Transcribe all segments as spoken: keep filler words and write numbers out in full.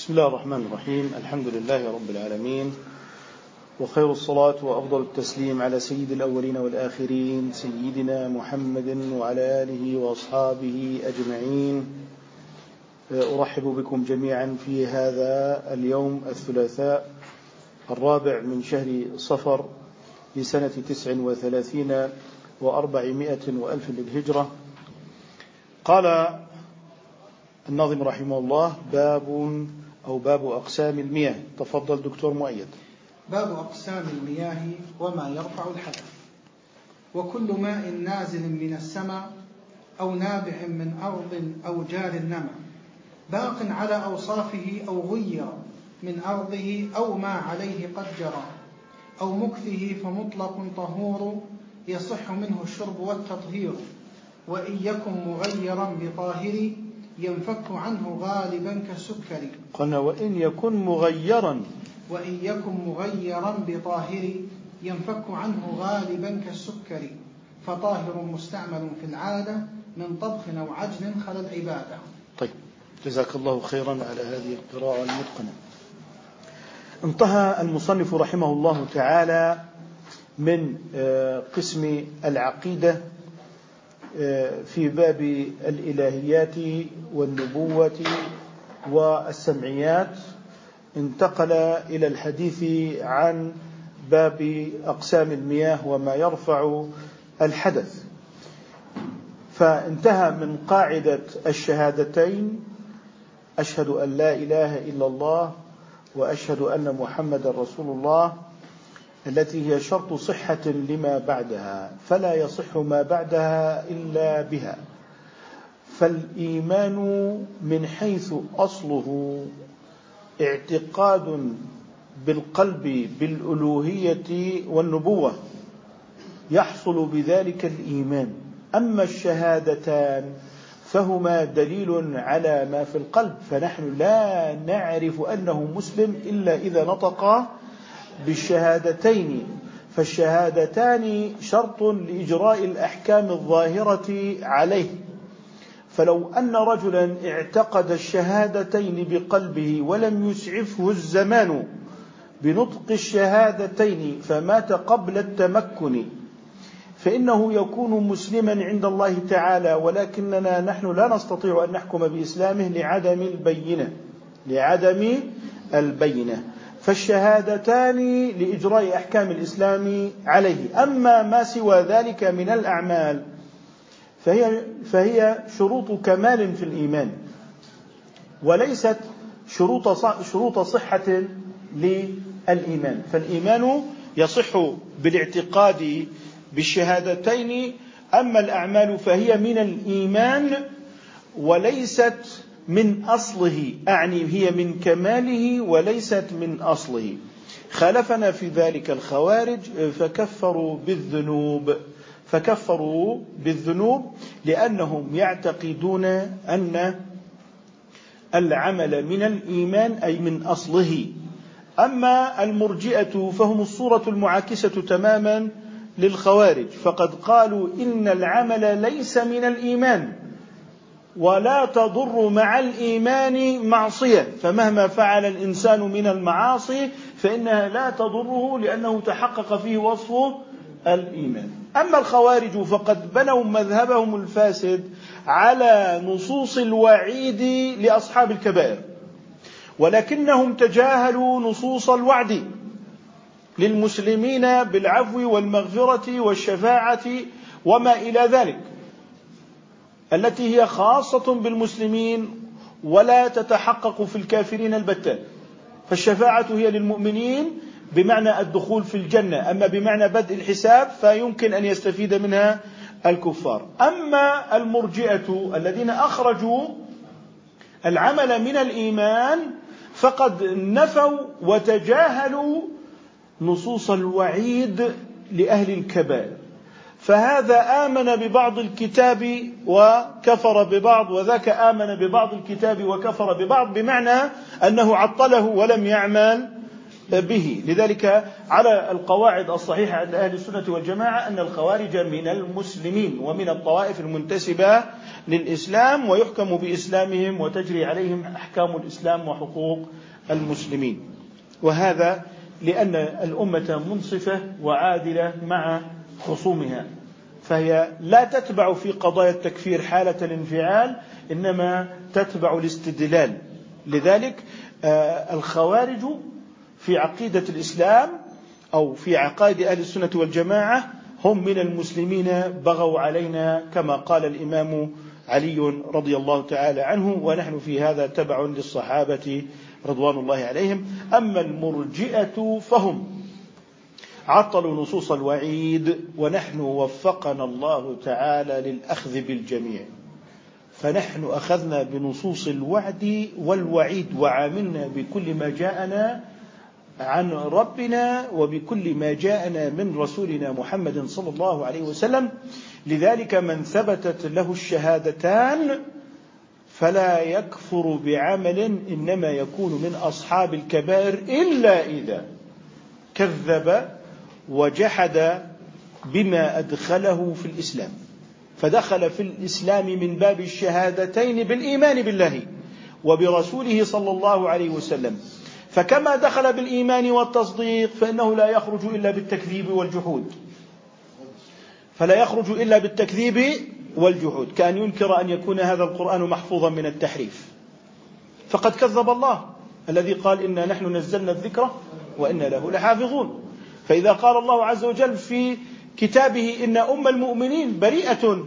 بسم الله الرحمن الرحيم. الحمد لله رب العالمين، وخير الصلاة وأفضل التسليم على سيد الأولين والآخرين سيدنا محمد وعلى آله وأصحابه أجمعين. أرحب بكم جميعا في هذا اليوم الثلاثاء الرابع من شهر صفر لسنة تسع وثلاثين وأربعمائة وألف للهجرة. قال الناظم رحمه الله: باب أو باب أقسام المياه. تفضل دكتور مؤيد. باب أقسام المياه وما يرفع الحدث. وكل ماء نازل من السماء أو نابع من أرض أو جار النمى باق على أوصافه أو غير من أرضه أو ما عليه قد جرى أو مكثه فمطلق طهور يصح منه الشرب والتطهير. وإن يكن مغيرا بطاهر ينفك عنه غالبا كالسكر. قلنا وإن يكن مغيرا وإن يكن مغيرا بطاهر ينفك عنه غالبا كالسكر. فطاهر مستعمل في العادة من طبخ أو عجن خلا العبادة. طيب، جزاك الله خيرا على هذه القراءة المتقنة. انتهى المصنف رحمه الله تعالى من قسم العقيدة في باب الإلهيات والنبوة والسمعيات، انتقل إلى الحديث عن باب أقسام المياه وما يرفع الحدث. فانتهى من قاعدة الشهادتين: أشهد أن لا إله إلا الله وأشهد أن محمد رسول الله، التي هي شرط صحة لما بعدها، فلا يصح ما بعدها إلا بها. فالإيمان من حيث أصله اعتقاد بالقلب بالألوهية والنبوة يحصل بذلك الإيمان. أما الشهادتان فهما دليل على ما في القلب، فنحن لا نعرف أنه مسلم إلا إذا نطق بالشهادتين. فالشهادتان شرط لإجراء الأحكام الظاهرة عليه. فلو أن رجلا اعتقد الشهادتين بقلبه ولم يسعفه الزمان بنطق الشهادتين فمات قبل التمكن فإنه يكون مسلما عند الله تعالى، ولكننا نحن لا نستطيع أن نحكم بإسلامه لعدم البينة لعدم البينة فالشهادتان لإجراء أحكام الإسلام عليه. أما ما سوى ذلك من الأعمال فهي, فهي شروط كمال في الإيمان، وليست شروط شروط صحة للإيمان. فالإيمان يصح بالاعتقاد بالشهادتين، أما الأعمال فهي من الإيمان وليست من أصله، أعني هي من كماله وليست من أصله. خالفنا في ذلك الخوارج فكفروا بالذنوب فكفروا بالذنوب لأنهم يعتقدون أن العمل من الإيمان أي من أصله. أما المرجئة فهم الصورة المعاكسة تماما للخوارج، فقد قالوا إن العمل ليس من الإيمان ولا تضر مع الإيمان معصية، فمهما فعل الإنسان من المعاصي فإنها لا تضره لأنه تحقق فيه وصف الإيمان. أما الخوارج فقد بنوا مذهبهم الفاسد على نصوص الوعيد لأصحاب الكبائر، ولكنهم تجاهلوا نصوص الوعد للمسلمين بالعفو والمغفرة والشفاعة وما إلى ذلك، التي هي خاصة بالمسلمين ولا تتحقق في الكافرين البتة. فالشفاعة هي للمؤمنين بمعنى الدخول في الجنة، أما بمعنى بدء الحساب فيمكن أن يستفيد منها الكفار. أما المرجئة الذين أخرجوا العمل من الإيمان فقد نفوا وتجاهلوا نصوص الوعيد لأهل الكبائر، فهذا آمن ببعض الكتاب وكفر ببعض، وذاك آمن ببعض الكتاب وكفر ببعض، بمعنى أنه عطله ولم يعمل به. لذلك على القواعد الصحيحة عند أهل السنة والجماعة أن الخوارج من المسلمين ومن الطوائف المنتسبة للإسلام، ويحكم بإسلامهم وتجري عليهم أحكام الإسلام وحقوق المسلمين. وهذا لأن الأمة منصفة وعادلة مع خصومها، فهي لا تتبع في قضايا التكفير حالة الانفعال، إنما تتبع الاستدلال. لذلك الخوارج في عقيدة الإسلام أو في عقائد أهل السنة والجماعة هم من المسلمين بغوا علينا، كما قال الإمام علي رضي الله تعالى عنه، ونحن في هذا تبع للصحابة رضوان الله عليهم. أما المرجئة فهم عطلوا نصوص الوعيد، ونحن وفقنا الله تعالى للأخذ بالجميع، فنحن أخذنا بنصوص الوعد والوعيد، وعاملنا بكل ما جاءنا عن ربنا وبكل ما جاءنا من رسولنا محمد صلى الله عليه وسلم. لذلك من ثبتت له الشهادتان فلا يكفر بعمل، إنما يكون من أصحاب الكبائر إلا إذا كذب وجحد بما أدخله في الإسلام، فدخل في الإسلام من باب الشهادتين بالإيمان بالله وبرسوله صلى الله عليه وسلم. فكما دخل بالإيمان والتصديق فإنه لا يخرج إلا بالتكذيب والجحود، فلا يخرج إلا بالتكذيب والجحود، كأن ينكر أن يكون هذا القرآن محفوظا من التحريف، فقد كذب الله الذي قال إنا نحن نزلنا الذكر وإنا له لحافظون. فإذا قال الله عز وجل في كتابه إن أم المؤمنين بريئة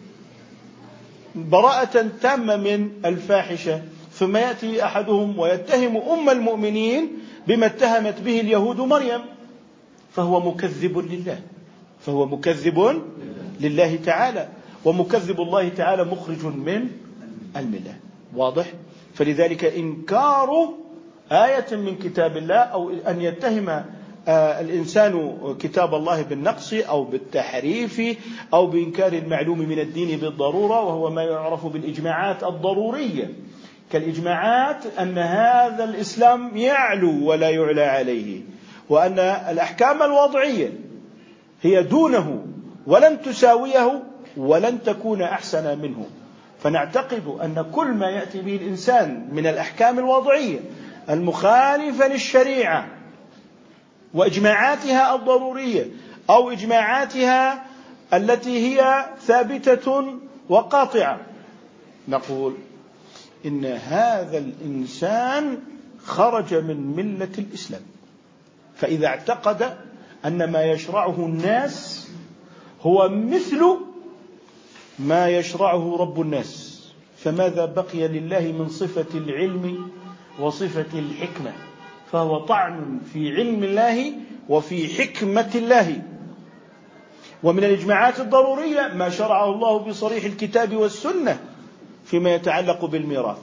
براءة تامة من الفاحشة، ثم يأتي أحدهم ويتهم أم المؤمنين بما اتهمت به اليهود مريم، فهو مكذب لله، فهو مكذب لله تعالى، ومكذب الله تعالى مخرج من الملة. واضح؟ فلذلك إنكار آية من كتاب الله أو أن يتهم الإنسان كتاب الله بالنقص أو بالتحريف أو بإنكار المعلوم من الدين بالضرورة، وهو ما يعرف بالإجماعات الضرورية، كالإجماعات أن هذا الإسلام يعلو ولا يعلى عليه، وأن الأحكام الوضعية هي دونه ولن تساويه ولن تكون أحسن منه. فنعتقد أن كل ما يأتي به الإنسان من الأحكام الوضعية المخالفة للشريعة وإجماعاتها الضرورية أو إجماعاتها التي هي ثابتة وقاطعة، نقول إن هذا الإنسان خرج من ملة الإسلام. فإذا اعتقد أن ما يشرعه الناس هو مثل ما يشرعه رب الناس، فماذا بقي لله من صفة العلم وصفة الحكمة؟ فهو طعن في علم الله وفي حكمة الله. ومن الإجماعات الضرورية ما شرعه الله بصريح الكتاب والسنة فيما يتعلق بالميراث،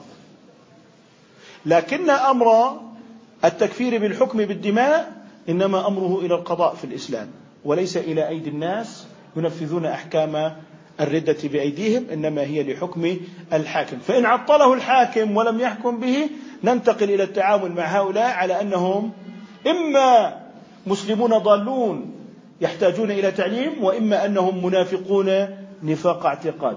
لكن أمر التكفير بالحكم بالدماء إنما أمره إلى القضاء في الإسلام، وليس إلى أيدي الناس ينفذون أحكام الردة بأيديهم، إنما هي لحكم الحاكم. فإن عطله الحاكم ولم يحكم به ننتقل إلى التعامل مع هؤلاء على أنهم إما مسلمون ضالون يحتاجون إلى تعليم، وإما أنهم منافقون نفاق اعتقاد،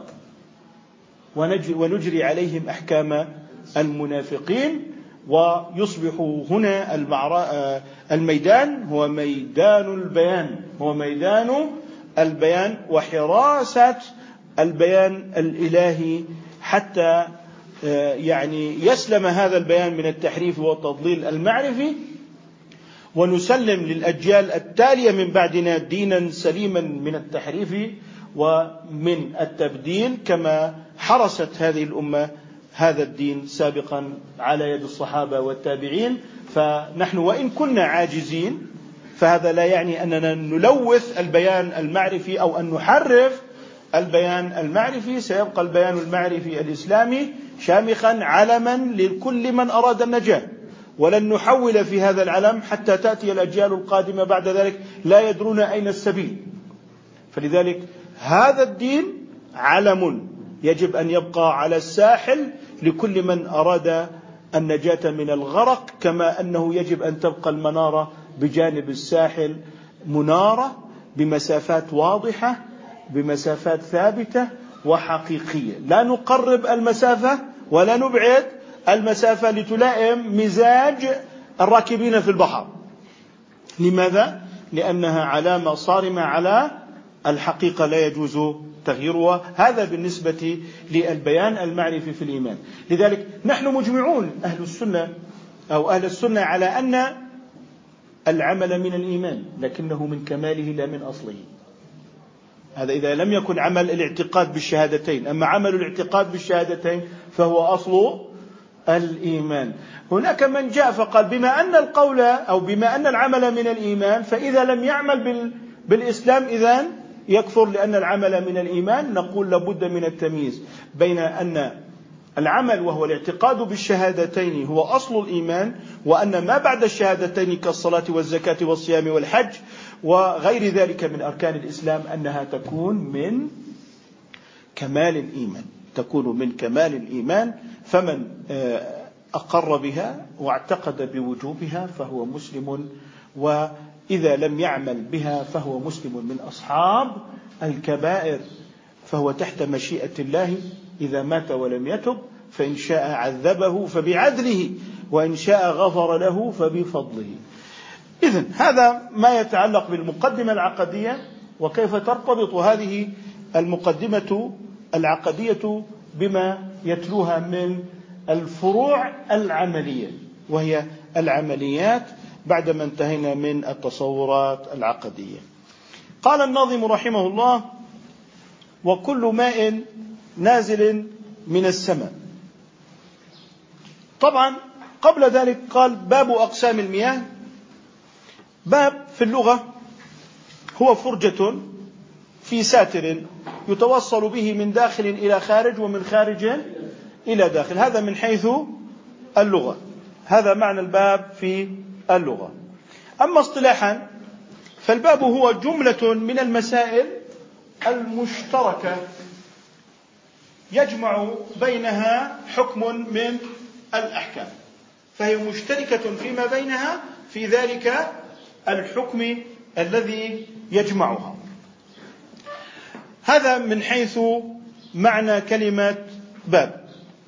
ونجري عليهم أحكام المنافقين، ويصبح هنا الميدان هو ميدان البيان، هو ميدان البيان وحراسة البيان الإلهي، حتى يعني يسلم هذا البيان من التحريف والتضليل المعرفي، ونسلم للأجيال التالية من بعدنا دينا سليما من التحريف ومن التبديل، كما حرست هذه الأمة هذا الدين سابقا على يد الصحابة والتابعين. فنحن وإن كنا عاجزين فهذا لا يعني أننا نلوث البيان المعرفي أو أن نحرف البيان المعرفي. سيبقى البيان المعرفي الإسلامي شامخا علما لكل من أراد النجاة، ولن نحول في هذا العلم حتى تأتي الأجيال القادمة بعد ذلك لا يدرون أين السبيل. فلذلك هذا الدين علم يجب أن يبقى على الساحل لكل من أراد النجاة من الغرق، كما أنه يجب أن تبقى المنارة بجانب الساحل منارة بمسافات واضحة، بمسافات ثابتة وحقيقية، لا نقرب المسافة ولا نبعد المسافة لتلائم مزاج الراكبين في البحر. لماذا؟ لأنها علامة صارمة على الحقيقة لا يجوز تغييرها. هذا بالنسبة للبيان المعرفي في الإيمان. لذلك نحن مجمعون أهل السنة أو أهل السنة على أن العمل من الإيمان، لكنه من كماله لا من أصله. هذا إذا لم يكن عمل الاعتقاد بالشهادتين. أما عمل الاعتقاد بالشهادتين فهو أصل الإيمان. هناك من جاء فقال بما أن القول أو بما أن العمل من الإيمان، فإذا لم يعمل بالإسلام إذن يكفر لأن العمل من الإيمان. نقول لابد من التمييز بين أن العمل وهو الاعتقاد بالشهادتين هو أصل الإيمان، وأن ما بعد الشهادتين كالصلاة والزكاة والصيام والحج وغير ذلك من أركان الإسلام أنها تكون من كمال الإيمان، تكون من كمال الإيمان. فمن أقر بها واعتقد بوجوبها فهو مسلم، وإذا لم يعمل بها فهو مسلم من أصحاب الكبائر، فهو تحت مشيئة الله إذا مات ولم يتب، فإن شاء عذبه فبعدله وإن شاء غفر له فبفضله. إذن هذا ما يتعلق بالمقدمة العقدية، وكيف ترتبط هذه المقدمة العقدية بما يتلوها من الفروع العملية، وهي العمليات بعدما انتهينا من التصورات العقدية. قال الناظم رحمه الله: وكل ماء نازل من السماء. طبعا قبل ذلك قال باب أقسام المياه. باب في اللغة هو فرجة في ساتر يتوصل به من داخل إلى خارج ومن خارج إلى داخل. هذا من حيث اللغة، هذا معنى الباب في اللغة. أما اصطلاحا فالباب هو جملة من المسائل المشتركة يجمع بينها حكم من الأحكام، فهي مشتركة فيما بينها في ذلك الحكم الذي يجمعها. هذا من حيث معنى كلمة باب.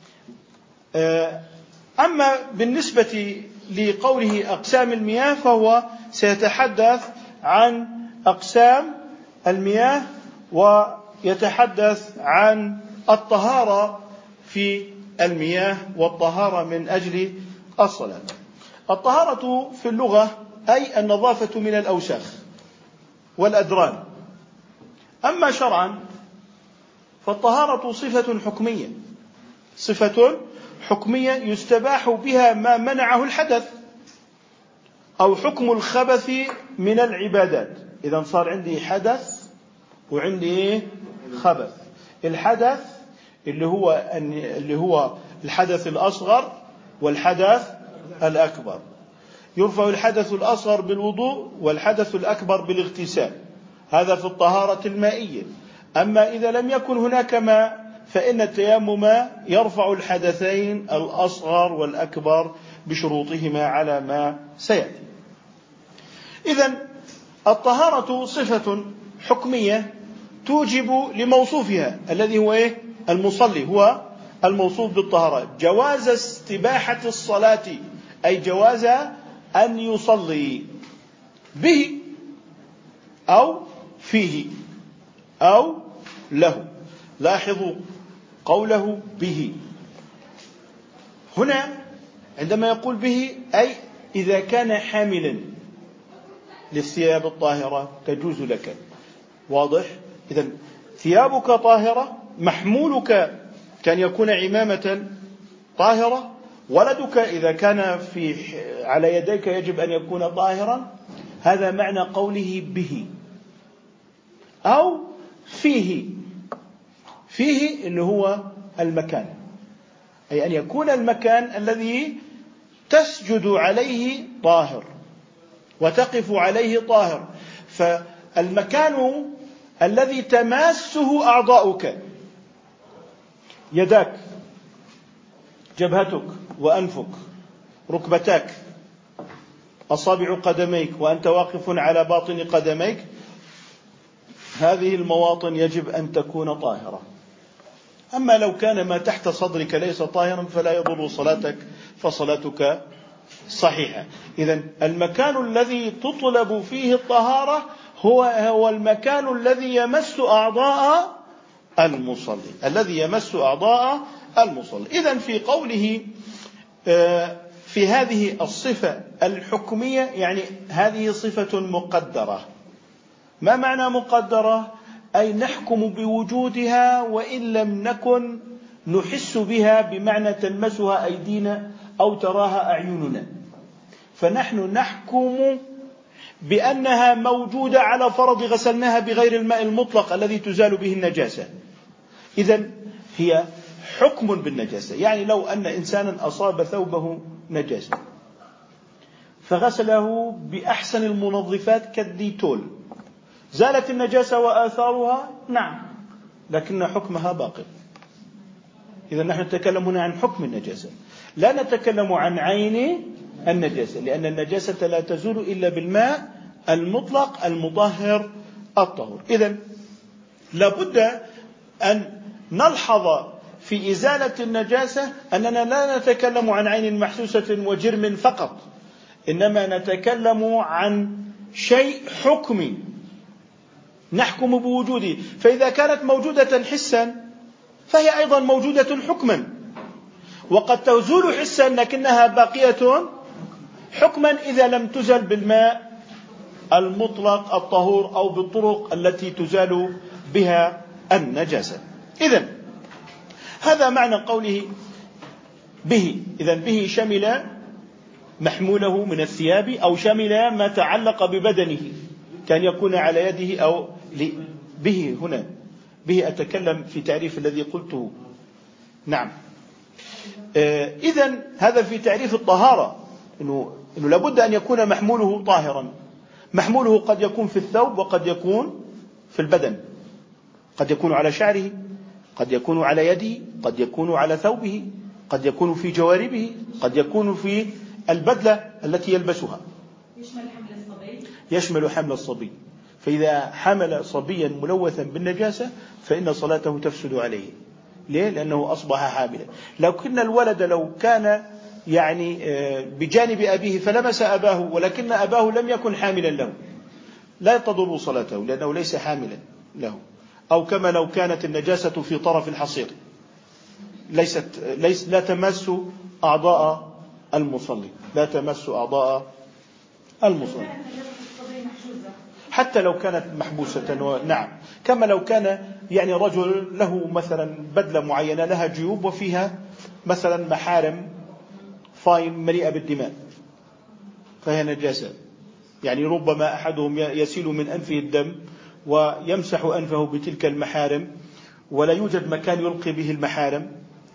أما بالنسبة لقوله أقسام المياه فهو سيتحدث عن أقسام المياه ويتحدث عن الطهارة في المياه والطهارة من أجل الصلاة. الطهارة في اللغة أي النظافة من الأوساخ والأدران. أما شرعا فالطهارة صفة حكمية، صفة حكمية يستباح بها ما منعه الحدث أو حكم الخبث من العبادات. إذا صار عندي حدث وعندي خبث. الحدث اللي هو اللي هو الحدث الأصغر والحدث الأكبر. يرفع الحدث الأصغر بالوضوء والحدث الأكبر بالاغتسال، هذا في الطهارة المائية. أما إذا لم يكن هناك ماء فإن التيمم يرفع الحدثين الأصغر والأكبر بشروطهما على ما سيأتي. إذن الطهارة صفة حكمية توجب لموصوفها الذي هو إيه؟ المصلي، هو الموصوف بالطهارة جواز استباحة الصلاة، أي جواز أن يصلي به أو فيه أو له. لاحظوا قوله به هنا، عندما يقول به أي إذا كان حاملا للثياب الطاهرة تجوز لك. واضح؟ إذن ثيابك طاهرة، محمولك كان يكون عمامة طاهرة، ولدك إذا كان في على يديك يجب أن يكون طاهرا. هذا معنى قوله به أو فيه. فيه اللي هو المكان، أي أن يكون المكان الذي تسجد عليه طاهر وتقف عليه طاهر. فالمكان الذي تماسه أعضاؤك، يداك، جبهتك، وأنفك، ركبتاك، أصابع قدميك وأنت واقف على باطن قدميك، هذه المواطن يجب أن تكون طاهرة. أما لو كان ما تحت صدرك ليس طاهرا فلا يضر صلاتك، فصلاتك صحيحة. إذن المكان الذي تطلب فيه الطهارة هو هو المكان الذي يمس أعضاء المصلي، الذي يمس أعضاء المصلي. إذن في قوله في هذه الصفة الحكمية، يعني هذه صفة مقدرة. ما معنى مقدرة؟ أي نحكم بوجودها وإن لم نكن نحس بها، بمعنى تلمسها أيدينا أو تراها أعيننا، فنحن نحكم بأنها موجودة على فرض غسلناها بغير الماء المطلق الذي تزال به النجاسة. إذن هي حكم بالنجاسة. يعني لو أن إنسانا أصاب ثوبه نجاسة فغسله بأحسن المنظفات كالديتول، زالت النجاسة وآثارها؟ نعم، لكن حكمها باقي. إذا نحن نتكلم هنا عن حكم النجاسة، لا نتكلم عن عين النجاسة، لأن النجاسة لا تزول إلا بالماء المطلق المطهر الطهور. إذن لابد أن نلحظ في إزالة النجاسة أننا لا نتكلم عن عين محسوسة وجرم فقط، إنما نتكلم عن شيء حكمي نحكم بوجوده. فإذا كانت موجودة حسا فهي أيضا موجودة حكما، وقد تزول حسا لكنها باقية حكما إذا لم تزل بالماء المطلق الطهور أو بالطرق التي تزال بها النجاسة. إذن هذا معنى قوله به. إذن به شمل محموله من الثياب، أو شمل ما تعلق ببدنه كان يكون على يده أو به. هنا به أتكلم في تعريف الذي قلته. نعم. إذن هذا في تعريف الطهارة، إنه, إنه لابد أن يكون محموله طاهرا. محموله قد يكون في الثوب وقد يكون في البدن، قد يكون على شعره، قد يكون على يده، قد يكون على ثوبه، قد يكون في جواربه، قد يكون في البدلة التي يلبسها. يشمل حمل الصبي؟ يشمل حمل الصبي. فإذا حمل صبيا ملوثا بالنجاسة فإن صلاته تفسد عليه. ليه؟ لأنه أصبح حاملا. لكن الولد لو كان يعني بجانب أبيه فلمس أباه ولكن أباه لم يكن حاملا له لا تضر صلاته لأنه ليس حاملا له. أو كما لو كانت النجاسة في طرف الحصير ليست ليس لا تمس أعضاء المصلي، لا تمس أعضاء المصلي حتى لو كانت محبوسة. نعم، كما لو كان يعني رجل له مثلا بدلة معينة لها جيوب وفيها مثلا محارم فاين مليئة بالدماء فهي نجاسة. يعني ربما أحدهم يسيل من أنفه الدم ويمسح أنفه بتلك المحارم ولا يوجد مكان يلقي به المحارم،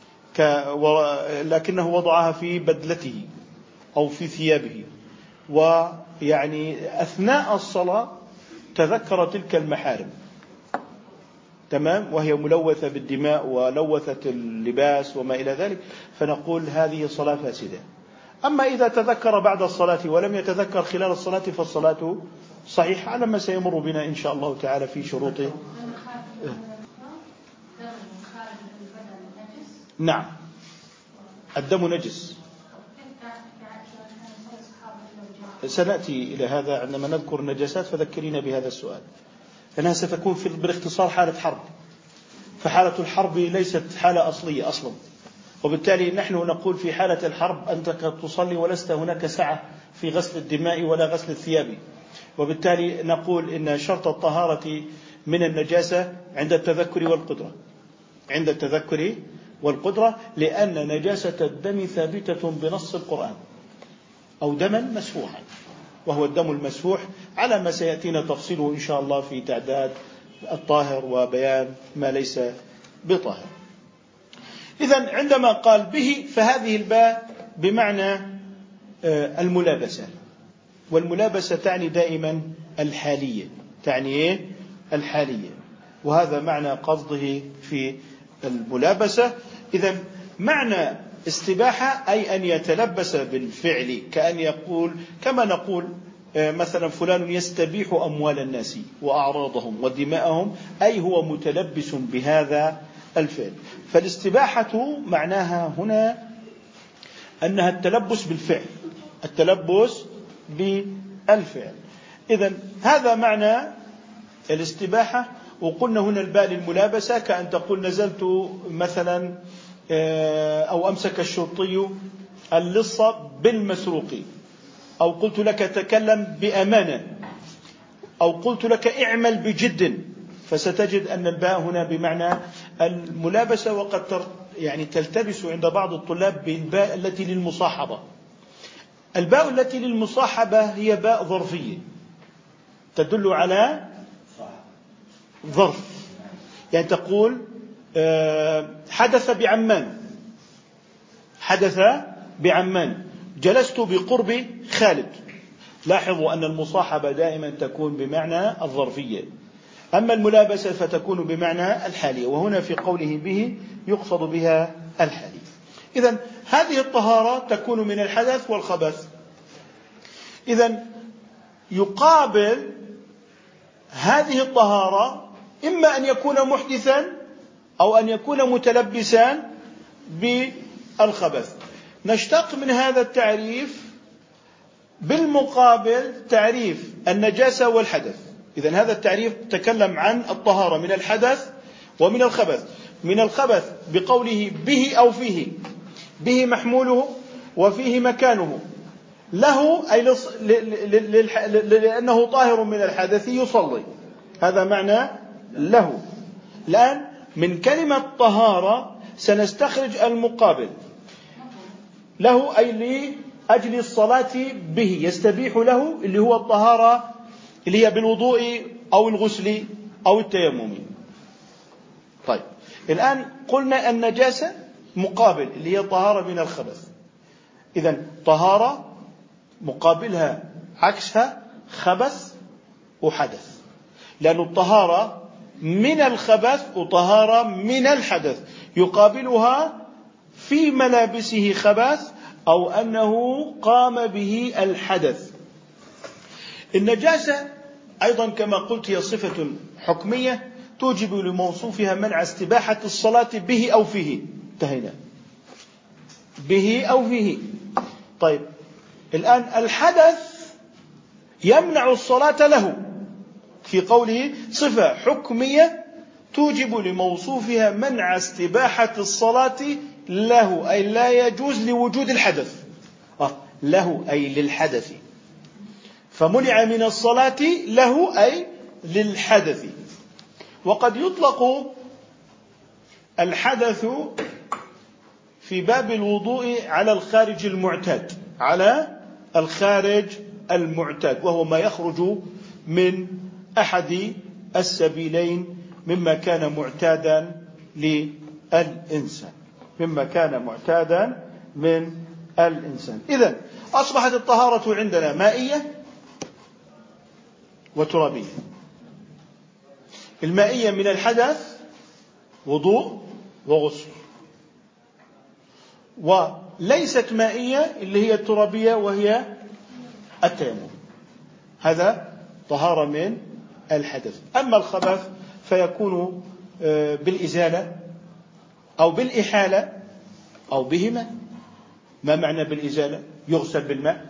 لكنه وضعها في بدلته أو في ثيابه، ويعني أثناء الصلاة تذكر تلك المحارم، تمام، وهي ملوثة بالدماء ولوثت اللباس وما إلى ذلك، فنقول هذه صلاة فاسدة. أما إذا تذكر بعد الصلاة ولم يتذكر خلال الصلاة فالصلاة صحيحة على ما سيمر بنا إن شاء الله تعالى في شروطه. نعم، الدم نجس. سنأتي إلى هذا عندما نذكر النجاسات، فذكرينا بهذا السؤال، لأنها ستكون في بالاختصار حالة حرب، فحالة الحرب ليست حالة أصلية أصلا، وبالتالي نحن نقول في حالة الحرب أنت تصلي ولست هناك سعة في غسل الدماء ولا غسل الثياب، وبالتالي نقول إن شرط الطهارة من النجاسة عند التذكر والقدرة، عند التذكر والقدرة، لأن نجاسة الدم ثابتة بنص القرآن، أو دما مسفوحا، وهو الدم المسفوح على ما سيأتينا تفصيله إن شاء الله في تعداد الطاهر وبيان ما ليس بطاهر. إذن عندما قال به فهذه الباء بمعنى الملابسة، والملابسة تعني دائما الحالية، تعني إيه؟ الحالية، وهذا معنى قصده في الملابسة. إذن معنى استباحة أي أن يتلبس بالفعل، كأن يقول كما نقول مثلا فلان يستبيح أموال الناس وأعراضهم ودماءهم، أي هو متلبس بهذا الفعل. فالاستباحة معناها هنا أنها التلبس بالفعل، التلبس بالفعل. إذن هذا معنى الاستباحة. وقلنا هنا الباء للملابسة، كأن تقول نزلت مثلا أو أمسك الشرطي اللص بالمسروق، أو قلت لك تكلم بأمانة، أو قلت لك اعمل بجد. فستجد أن الباء هنا بمعنى الملابسة، وقد يعني تلتبس عند بعض الطلاب بالباء التي للمصاحبة. الباء التي للمصاحبة هي باء ظرفية تدل على ظرف، يعني تقول حدث بعمان، حدث بعمان، جلست بقرب خالد. لاحظوا أن المصاحبة دائما تكون بمعنى الظرفية، أما الملابسة فتكون بمعنى الحالية، وهنا في قوله به يقصد بها الحالية. إذن هذه الطهارة تكون من الحدث والخبث. إذن يقابل هذه الطهارة إما أن يكون محدثا أو أن يكون متلبسا بالخبث. نشتق من هذا التعريف بالمقابل تعريف النجاسة والحدث. إذن هذا التعريف تكلم عن الطهارة من الحدث ومن الخبث. من الخبث بقوله به أو فيه، به محموله وفيه مكانه، له أي لأنه طاهر من الحدث يصلي، هذا معنى له. الآن من كلمة طهارة سنستخرج المقابل له، أي لأجل الصلاة به، يستبيح له اللي هو الطهارة اللي هي بالوضوء أو الغسل أو التيمم. طيب الآن قلنا النجاسة مقابل اللي هي طهارة من الخبث. إذن طهارة مقابلها عكسها خبث وحدث، لأن الطهارة من الخبث وطهارة من الحدث، يقابلها في ملابسه خبث أو أنه قام به الحدث. النجاسة أيضا كما قلت هي صفة حكمية توجب لموصوفها منع استباحة الصلاة به أو فيه. انتهينا به أو فيه. طيب الآن الحدث يمنع الصلاة له، في قوله صفة حكمية توجب لموصوفها منع استباحة الصلاة له، أي لا يجوز لوجود الحدث. آه له أي للحدث، فمنع من الصلاة له أي للحدث. وقد يطلق الحدث في باب الوضوء على الخارج المعتاد، على الخارج المعتاد، وهو ما يخرج من أحد السبيلين مما كان معتادا للإنسان، مما كان معتادا من الإنسان. إذن أصبحت الطهارة عندنا مائية وترابية. المائية من الحدث وضوء وغسل، وليست مائية اللي هي الترابية وهي التيمم، هذا طهارة من الحدث. أما الخبث فيكون بالإزالة أو بالإحالة أو بهما. ما معنى بالإزالة؟ يغسل بالماء.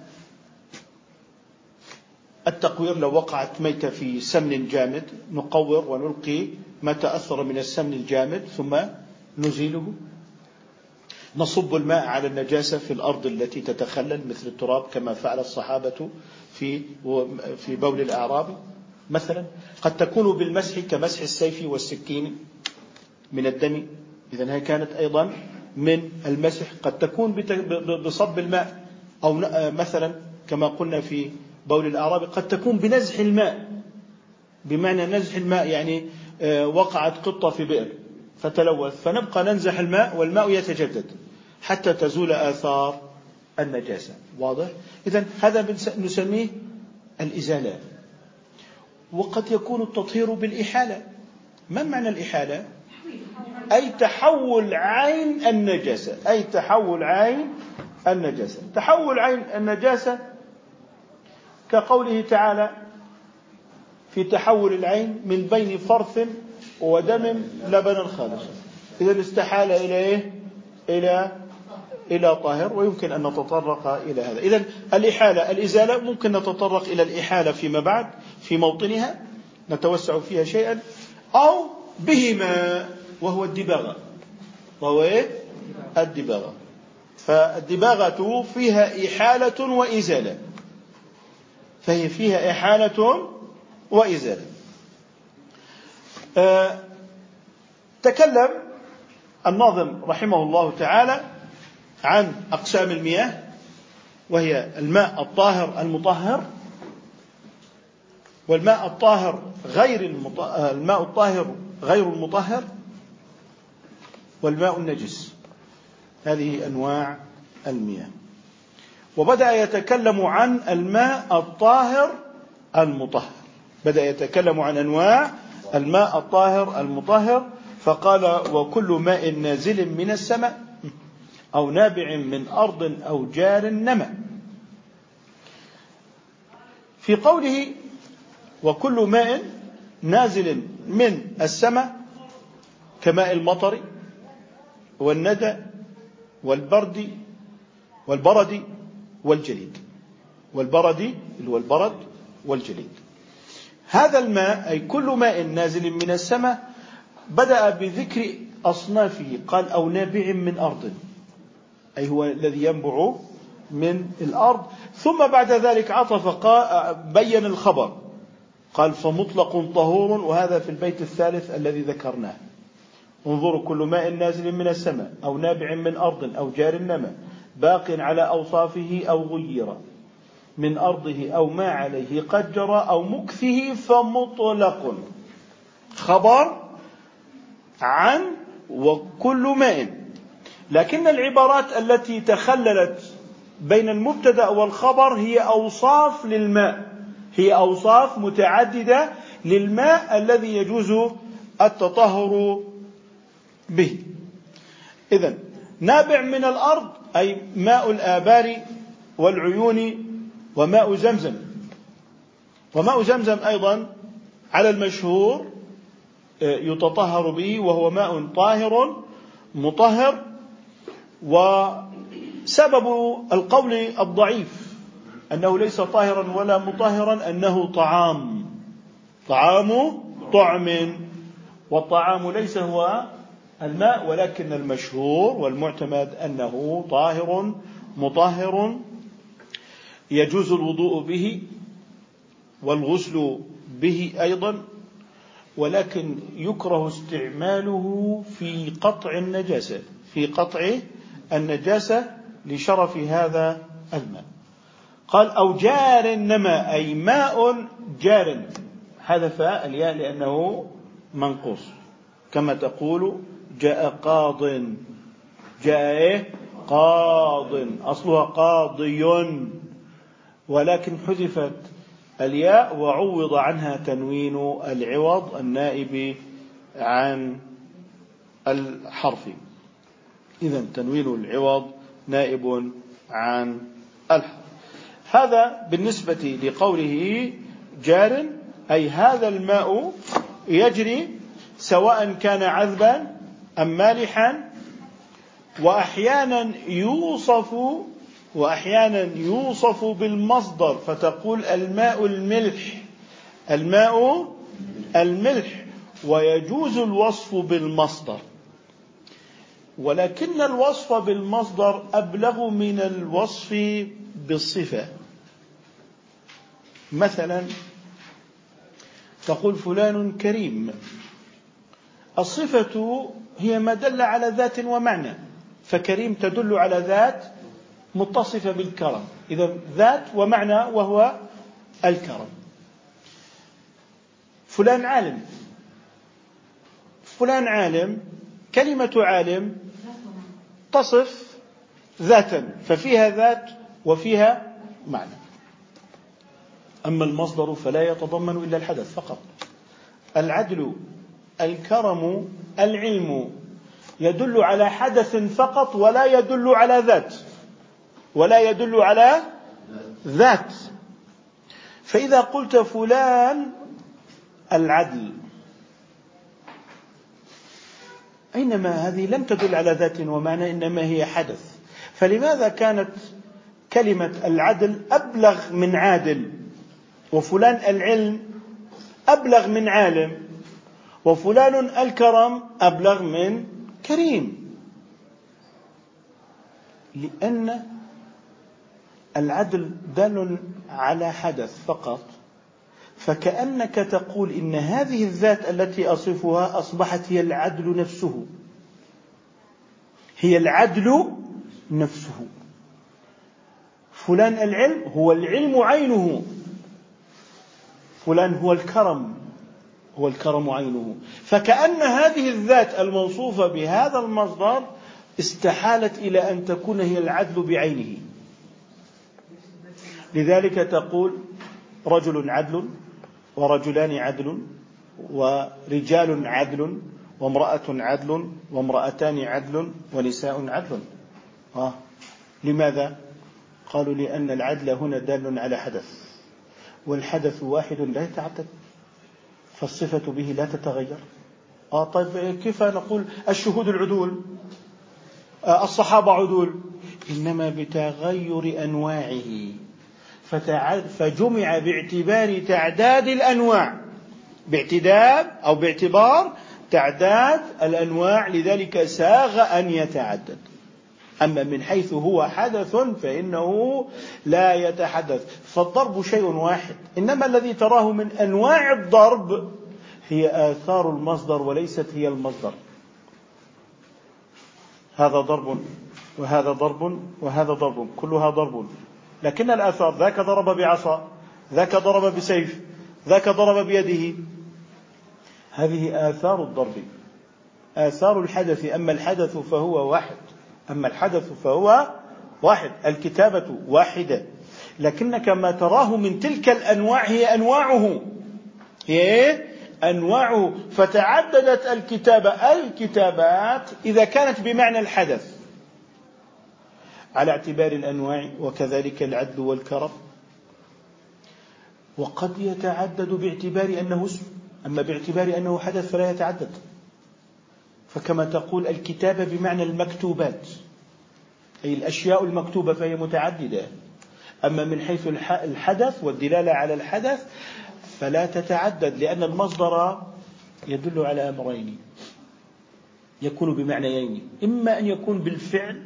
التقوير، لو وقعت ميتة في سمن جامد نقور ونلقي ما تأثر من السمن الجامد ثم نزيله. نصب الماء على النجاسة في الأرض التي تتخلل مثل التراب كما فعل الصحابة في في بول الأعراب مثلا. قد تكون بالمسح كمسح السيف والسكين من الدم، إذن هي كانت أيضا من المسح. قد تكون بصب الماء، أو مثلا كما قلنا في بول الأعراب قد تكون بنزح الماء، بمعنى نزح الماء يعني وقعت قطة في بئر فتلوث فنبقى ننزح الماء والماء يتجدد حتى تزول آثار النجاسة. واضح؟ إذن هذا نسميه الإزالة. وقد يكون التطهير بالإحالة. ما معنى الإحالة؟ أي تحول عين النجاسة، أي تحول عين النجاسة. تحول عين النجاسة كقوله تعالى في تحول العين من بين فرث ودم لبنا خالصا. إذا استحال إلى إيه؟ إلى إلى طاهر، ويمكن أن نتطرق إلى هذا. إذن الإحالة الإزالة ممكن نتطرق إلى الإحالة فيما بعد في موطنها نتوسع فيها شيئا، أو بهما وهو الدباغة، وهو إيه؟ الدباغة. فالدباغة فيها إحالة وإزالة، فهي فيها إحالة وإزالة. أه تكلم الناظم رحمه الله تعالى عن أقسام المياه، وهي الماء الطاهر المطهر، والماء الطاهر غير المطهر، الماء الطاهر غير المطهر، والماء النجس. هذه أنواع المياه. وبدأ يتكلم عن الماء الطاهر المطهر، بدأ يتكلم عن أنواع الماء الطاهر المطهر، فقال وكل ماء نازل من السماء أو نابع من أرض أو جار نما. في قوله وكل ماء نازل من السماء كماء المطر والندى والبرد والبرد والجليد، والبرد اللي هو البرد والجليد. هذا الماء أي كل ماء نازل من السماء بدأ بذكر أصنافه، قال أو نابع من أرض، أي هو الذي ينبع من الأرض. ثم بعد ذلك عطف بين الخبر، قال فمطلق طهور، وهذا في البيت الثالث الذي ذكرناه. انظروا كل ماء نازل من السماء أو نابع من أرض أو جار نما باق على أوصافه أو غير من أرضه أو ما عليه قد جرى أو مكثه فمطلق. خبر عن وكل ماء، لكن العبارات التي تخللت بين المبتدأ والخبر هي أوصاف للماء، هي أوصاف متعددة للماء الذي يجوز التطهر به. إذن نابع من الأرض أي ماء الآبار والعيون وماء زمزم. وماء زمزم أيضا على المشهور يتطهر به، وهو ماء طاهر مطهر. وسبب القول الضعيف أنه ليس طاهرا ولا مطهرا أنه طعام، طعام طعم، والطعام ليس هو الماء، ولكن المشهور والمعتمد أنه طاهر مطهر يجوز الوضوء به والغسل به أيضا، ولكن يكره استعماله في قطع النجاسة، في قطع النجاسة لشرف هذا الماء. قال أو جار نما أي ماء جار، حذف الياء لأنه منقوص، كما تقول جاء قاض، جاء قاض أصلها قاضي، ولكن حذفت الياء وعوض عنها تنوين العوض النائب عن الحرف. إذن تنوين العوض نائب عن الحرف. هذا بالنسبة لقوله جار، أي هذا الماء يجري سواء كان عذبا أم مالحا، وأحيانا يوصف وأحيانا يوصف بالمصدر، فتقول الماء الملح، الماء الملح، ويجوز الوصف بالمصدر، ولكن الوصف بالمصدر أبلغ من الوصف بالصفة. مثلا تقول فلان كريم، الصفة هي ما دل على ذات ومعنى، فكريم تدل على ذات متصفة بالكرم، إذا ذات ومعنى وهو الكرم. فلان عالم، فلان عالم، كلمة عالم تصف ذاتا، ففيها ذات وفيها معنى. أما المصدر فلا يتضمن إلا الحدث فقط. العدل، الكرم، العلم، يدل على حدث فقط ولا يدل على ذات، ولا يدل على ذات. فإذا قلت فلان العدل، أينما هذه لم تدل على ذات ومعنى، إنما هي حدث. فلماذا كانت كلمة العدل أبلغ من عادل، وفلان العلم أبلغ من عالم، وفلان الكرم أبلغ من كريم؟ لأن العدل دال على حدث فقط، فكأنك تقول إن هذه الذات التي أصفها أصبحت هي العدل نفسه، هي العدل نفسه. فلان العلم هو العلم عينه، فلان هو الكرم هو الكرم عينه. فكأن هذه الذات الموصوفة بهذا المصدر استحالت إلى أن تكون هي العدل بعينه. لذلك تقول رجل عدل، ورجلان عدل، ورجال عدل، وامرأة عدل، وامرأتان عدل، ونساء عدل. آه. لماذا؟ قالوا لأن العدل هنا دال على حدث، والحدث واحد لا يتعدد، فالصفة به لا تتغير. آه طيب كيف نقول الشهود العدول، آه الصحابة عدول؟ إنما بتغير أنواعه، فجمع باعتبار تعداد الأنواع، باعتداد أو باعتبار تعداد الأنواع، لذلك ساغ أن يتعدد. أما من حيث هو حدث فإنه لا يتحدث. فالضرب شيء واحد، إنما الذي تراه من أنواع الضرب هي آثار المصدر وليست هي المصدر. هذا ضرب وهذا ضرب وهذا ضرب، كلها ضرب، لكن الآثار ذاك ضرب بعصا، ذاك ضرب بسيف، ذاك ضرب بيده، هذه آثار الضرب، آثار الحدث. أما الحدث فهو واحد، أما الحدث فهو واحد، الكتابة واحدة، لكنك ما تراه من تلك الأنواع هي أنواعه، هي أنواعه. فتعددت الكتابة الكتابات إذا كانت بمعنى الحدث على اعتبار الأنواع، وكذلك العدل والكرم. وقد يتعدد باعتبار أنه اسم، أما باعتبار أنه حدث فلا يتعدد. فكما تقول الكتابة بمعنى المكتوبات، أي الأشياء المكتوبة، فهي متعددة. أما من حيث الحدث والدلالة على الحدث فلا تتعدد، لأن المصدر يدل على أمرين يكون بمعنيين، إما أن يكون بالفعل،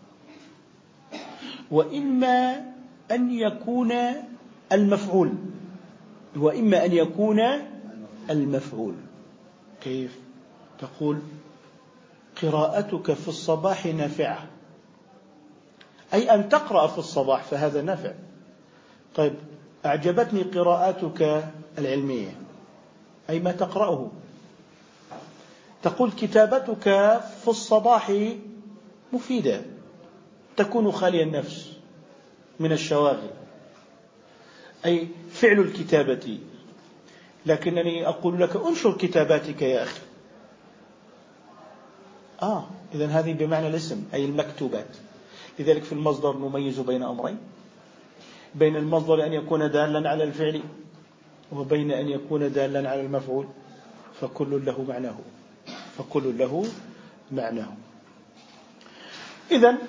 وإما أن يكون المفعول، وإما أن يكون المفعول. كيف؟ تقول قراءتك في الصباح نافعة، أي أن تقرأ في الصباح فهذا نافع. طيب أعجبتني قراءتك العلمية، أي ما تقرأه. تقول كتابتك في الصباح مفيدة، تكون خالية النفس من الشواغل، أي فعل الكتابة. لكنني أقول لك انشر كتاباتك يا أخي. آه إذن هذه بمعنى الاسم، أي المكتوبات. لذلك في المصدر نميز بين أمرين، بين المصدر أن يكون دالا على الفعل، وبين أن يكون دالا على المفعول، فكل له معناه، فكل له معناه. إذن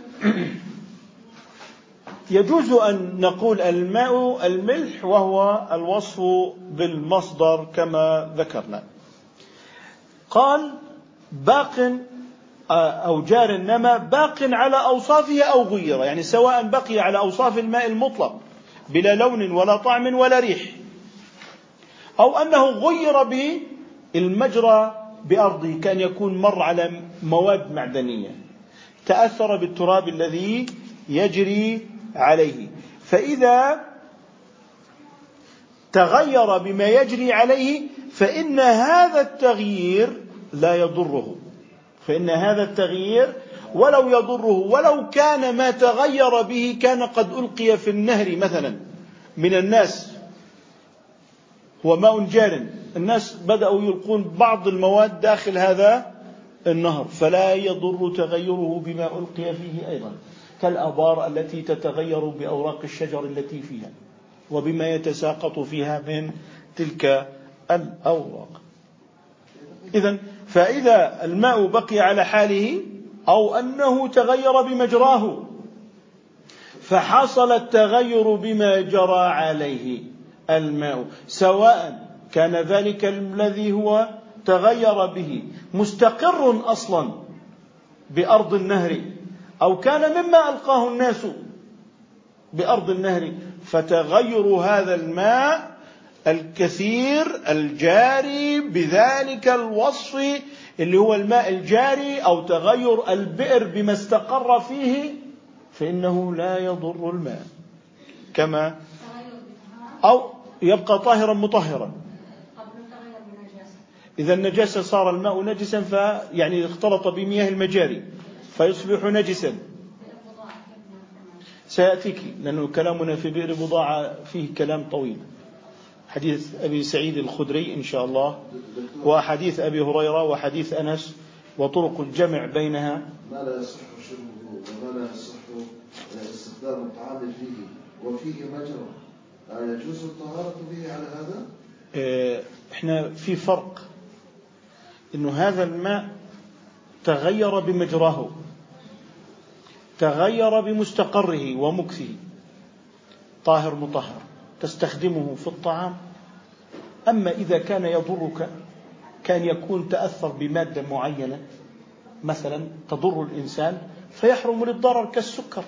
يجوز أن نقول الماء الملح، وهو الوصف بالمصدر كما ذكرنا. قال باق أو جار النمى باق على أوصافه أو غير، يعني سواء بقي على أوصاف الماء المطلق بلا لون ولا طعم ولا ريح، أو أنه غير بالمجرى بأرضه، كان يكون مر على مواد معدنية تأثر بالتراب الذي يجري عليه. فإذا تغير بما يجري عليه فإن هذا التغيير لا يضره، فإن هذا التغيير ولو يضره، ولو كان ما تغير به كان قد ألقي في النهر مثلا من الناس، هو ماء جار، الناس بدأوا يلقون بعض المواد داخل هذا النهر، فلا يضر تغيره بما ألقي فيه أيضا، كالآبار التي تتغير بأوراق الشجر التي فيها وبما يتساقط فيها من تلك الأوراق. إذن فإذا الماء بقي على حاله أو أنه تغير بمجراه فحصل التغير بما جرى عليه الماء، سواء كان ذلك الذي هو تغير به مستقر أصلا بأرض النهر أو كان مما ألقاه الناس بأرض النهر، فتغير هذا الماء الكثير الجاري بذلك الوصف اللي هو الماء الجاري أو تغير البئر بما استقر فيه فإنه لا يضر الماء، كما أو يبقى طاهرا مطهرا. إذا النجاسة صار الماء نجسا فيعني اختلط بمياه المجاري فيصبح نجسا. سيأتيك لأنه كلامنا في بئر بضاعة فيه كلام طويل، حديث أبي سعيد الخدري إن شاء الله، وحديث أبي هريرة، وحديث أنس، وطرق الجمع بينها. ما لا يصح شربه وما لا يصح استخدام الطعام فيه وفيه مجرى لا يجوز الطهارة به على هذا؟ احنا في فرق، إنه هذا الماء تغير بمجراه، تغير بمستقره ومكثه، طاهر مطهر تستخدمه في الطعام. أما إذا كان يضرك، كان يكون تأثر بمادة معينة مثلا تضر الإنسان فيحرم للضرر كالسكر،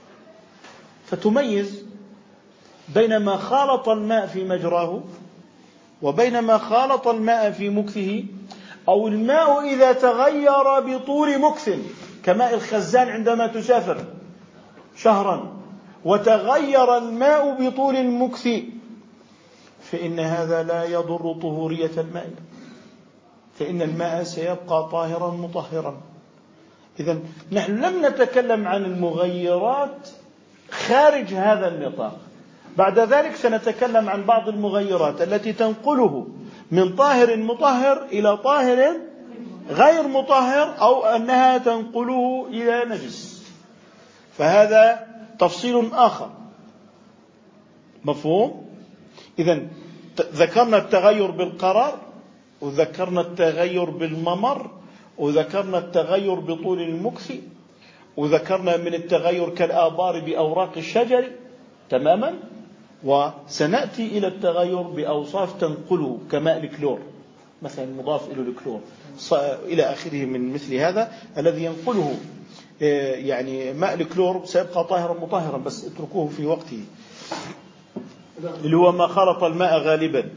فتميز بين ما خالط الماء في مجراه وبين ما خالط الماء في مكثه، أو الماء إذا تغير بطول مكث كماء الخزان عندما تسافر شهرا وتغير الماء بطول المكث فإن هذا لا يضر طهورية الماء، فإن الماء سيبقى طاهرا مطهرا. إذن نحن لم نتكلم عن المغيرات خارج هذا النطاق، بعد ذلك سنتكلم عن بعض المغيرات التي تنقله من طاهر مطهر إلى طاهر غير مطهر، أو أنها تنقله إلى نجس، فهذا تفصيل آخر. مفهوم؟ إذن ذكرنا التغير بالقرار، وذكرنا التغير بالممر، وذكرنا التغير بطول المكث، وذكرنا من التغير كالآبار بأوراق الشجر تماما، وسنأتي إلى التغير بأوصاف تنقله كماء الكلور مثلا مضاف إلى الكلور إلى آخره من مثل هذا الذي ينقله. يعني ماء الكلور سيبقى طاهرا مطهرا بس اتركوه في وقته، اللي هو ما خلط الماء غالبا.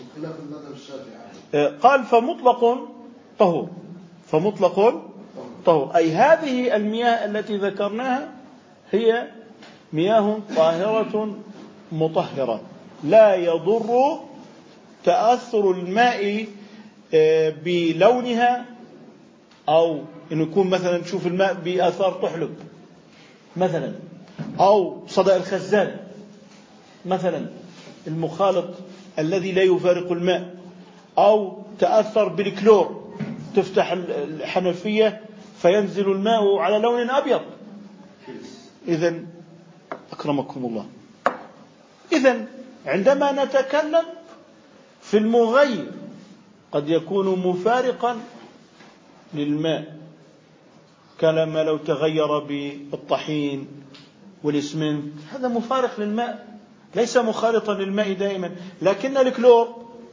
قال فمطلق طهور، فمطلق طهور أي هذه المياه التي ذكرناها هي مياه طاهرة مطهرة، لا يضر تأثر الماء بلونها، أو إنه يكون مثلا نشوف الماء بآثار تحلب مثلا، أو صدأ الخزان مثلا المخالط الذي لا يفارق الماء، أو تأثر بالكلور، تفتح الحنفية فينزل الماء على لون أبيض. إذن أكرمكم الله، إذن عندما نتكلم في المغير قد يكون مفارقا للماء، كلما لو تغير بالطحين والإسمنت هذا مفارق للماء ليس مخالطا للماء دائما. لكن الكلور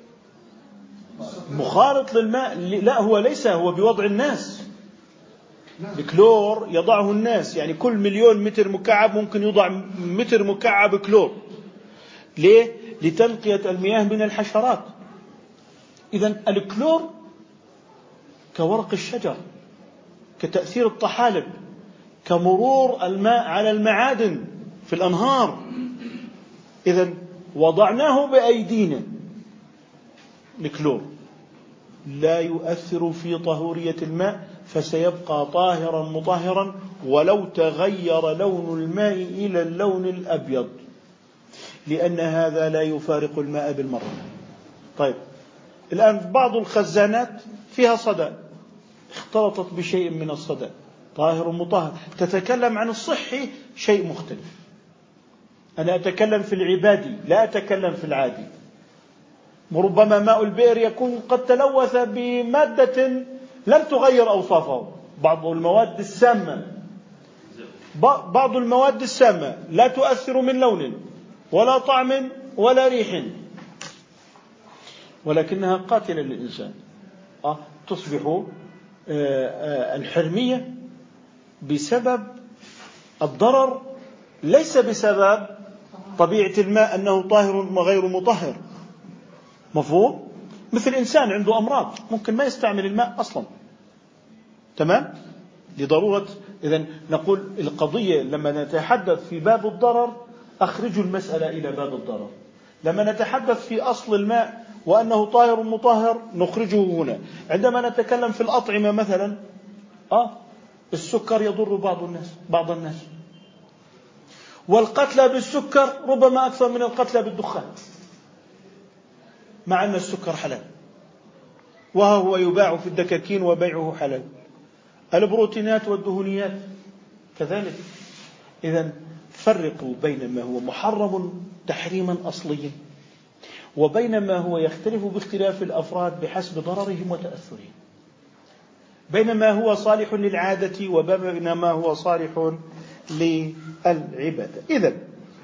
مخالط للماء، لا هو ليس، هو بوضع الناس. الكلور يضعه الناس، يعني كل مليون متر مكعب ممكن يوضع متر مكعب كلور. ليه؟ لتنقية المياه من الحشرات. إذن الكلور كورق الشجر، كتأثير الطحالب، كمرور الماء على المعادن في الأنهار. إذن وضعناه بأيدينا، الكلور لا يؤثر في طهورية الماء، فسيبقى طاهرا مطهرا ولو تغير لون الماء إلى اللون الأبيض، لأن هذا لا يفارق الماء بالمرة. طيب الآن بعض الخزانات فيها صدى اختلطت بشيء من الصدى طاهر مطهر. تتكلم عن الصحي شيء مختلف. أنا أتكلم في العبادي لا أتكلم في العادي. وربما ماء البئر يكون قد تلوث بمادة لم تغير أوصافه. بعض المواد السامة بعض المواد السامة لا تؤثر من لون ولا طعم ولا ريح، ولكنها قاتلة للإنسان. أه تصبح الحرمية بسبب الضرر ليس بسبب طبيعة الماء أنه طاهر وغير مطهر. مفهوم؟ مثل إنسان عنده أمراض ممكن ما يستعمل الماء أصلا، تمام؟ لضرورة. إذن نقول القضية لما نتحدث في باب الضرر أخرجوا المسألة إلى باب الضرر. لما نتحدث في أصل الماء وأنه طاهر مطهر نخرجه هنا. عندما نتكلم في الأطعمة مثلا آه السكر يضر بعض الناس بعض الناس والقتلى بالسكر ربما أكثر من القتلى بالدخان، مع أن السكر حلال وهو يباع في الدكاكين وبيعه حلال. البروتينات والدهنيات كذلك. إذن فرقوا بين ما هو محرم تحريما أصليا وبين ما هو يختلف باختلاف الأفراد بحسب ضررهم وتأثرهم، بين ما هو صالح للعادة وبين ما هو صالح للعبادة. إذن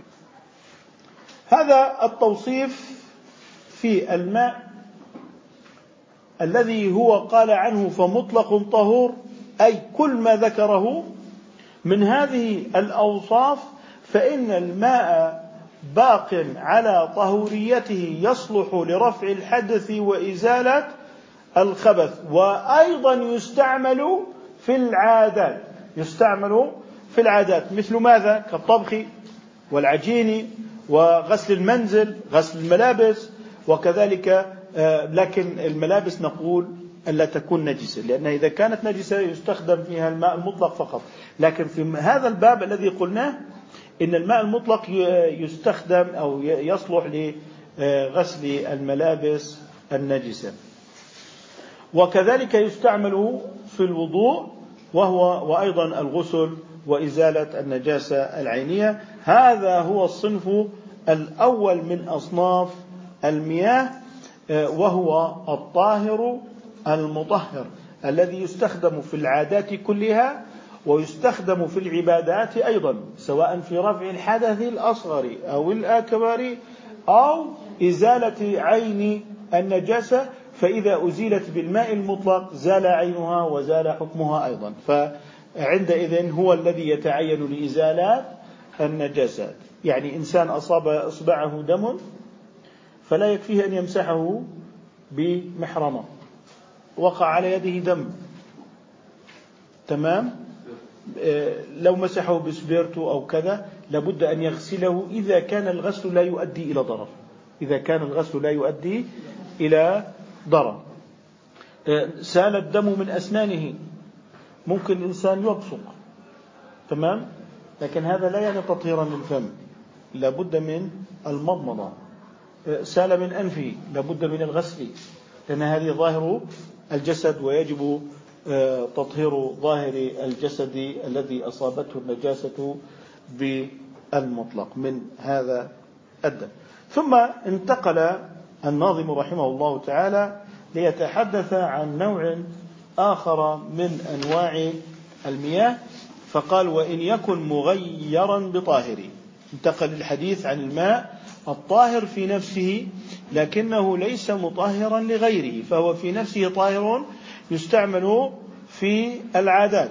هذا التوصيف في الماء الذي هو قال عنه فمطلق طهور، أي كل ما ذكره من هذه الأوصاف فإن الماء باق على طهوريته يصلح لرفع الحدث وإزالة الخبث، وأيضا يستعمل في العادات يستعمل في العادات مثل ماذا؟ كالطبخ والعجين وغسل المنزل غسل الملابس وكذلك. لكن الملابس نقول ألا تكون نجسة، لأنها إذا كانت نجسة يستخدم فيها الماء المطلق فقط. لكن في هذا الباب الذي قلناه إن الماء المطلق يستخدم أو يصلح لغسل الملابس النجسة، وكذلك يستعمل في الوضوء وهو وأيضا الغسل وإزالة النجاسة العينية. هذا هو الصنف الأول من أصناف المياه، وهو الطاهر المطهر الذي يستخدم في العادات كلها ويستخدم في العبادات أيضا، سواء في رفع الحدث الأصغر أو الأكبر أو إزالة عين النجاسة. فإذا أزيلت بالماء المطلق زال عينها وزال حكمها أيضا، فعندئذ هو الذي يتعين لإزالة النجاسات. يعني إنسان أصاب إصبعه دم فلا يكفيه أن يمسحه بمحرمة وقع على يده دم، تمام؟ لو مسحه بسبيرتو أو كذا لابد أن يغسله إذا كان الغسل لا يؤدي إلى ضرر إذا كان الغسل لا يؤدي إلى ضرر. سال الدم من أسنانه، ممكن الإنسان يبصق، تمام؟ لكن هذا لا يعني تطهيرا للفم، لابد من المضمضة. سال من أنفه لابد من الغسل، لأن هذه ظاهر الجسد ويجب تطهير ظاهر الجسد الذي أصابته النجاسة بالمطلق من هذا الدم. ثم انتقل الناظم رحمه الله تعالى ليتحدث عن نوع آخر من أنواع المياه، فقال وإن يكن مغيرا بطاهر. انتقل الحديث عن الماء الطاهر في نفسه لكنه ليس مطهرا لغيره، فهو في نفسه طاهر يستعمل في العادات.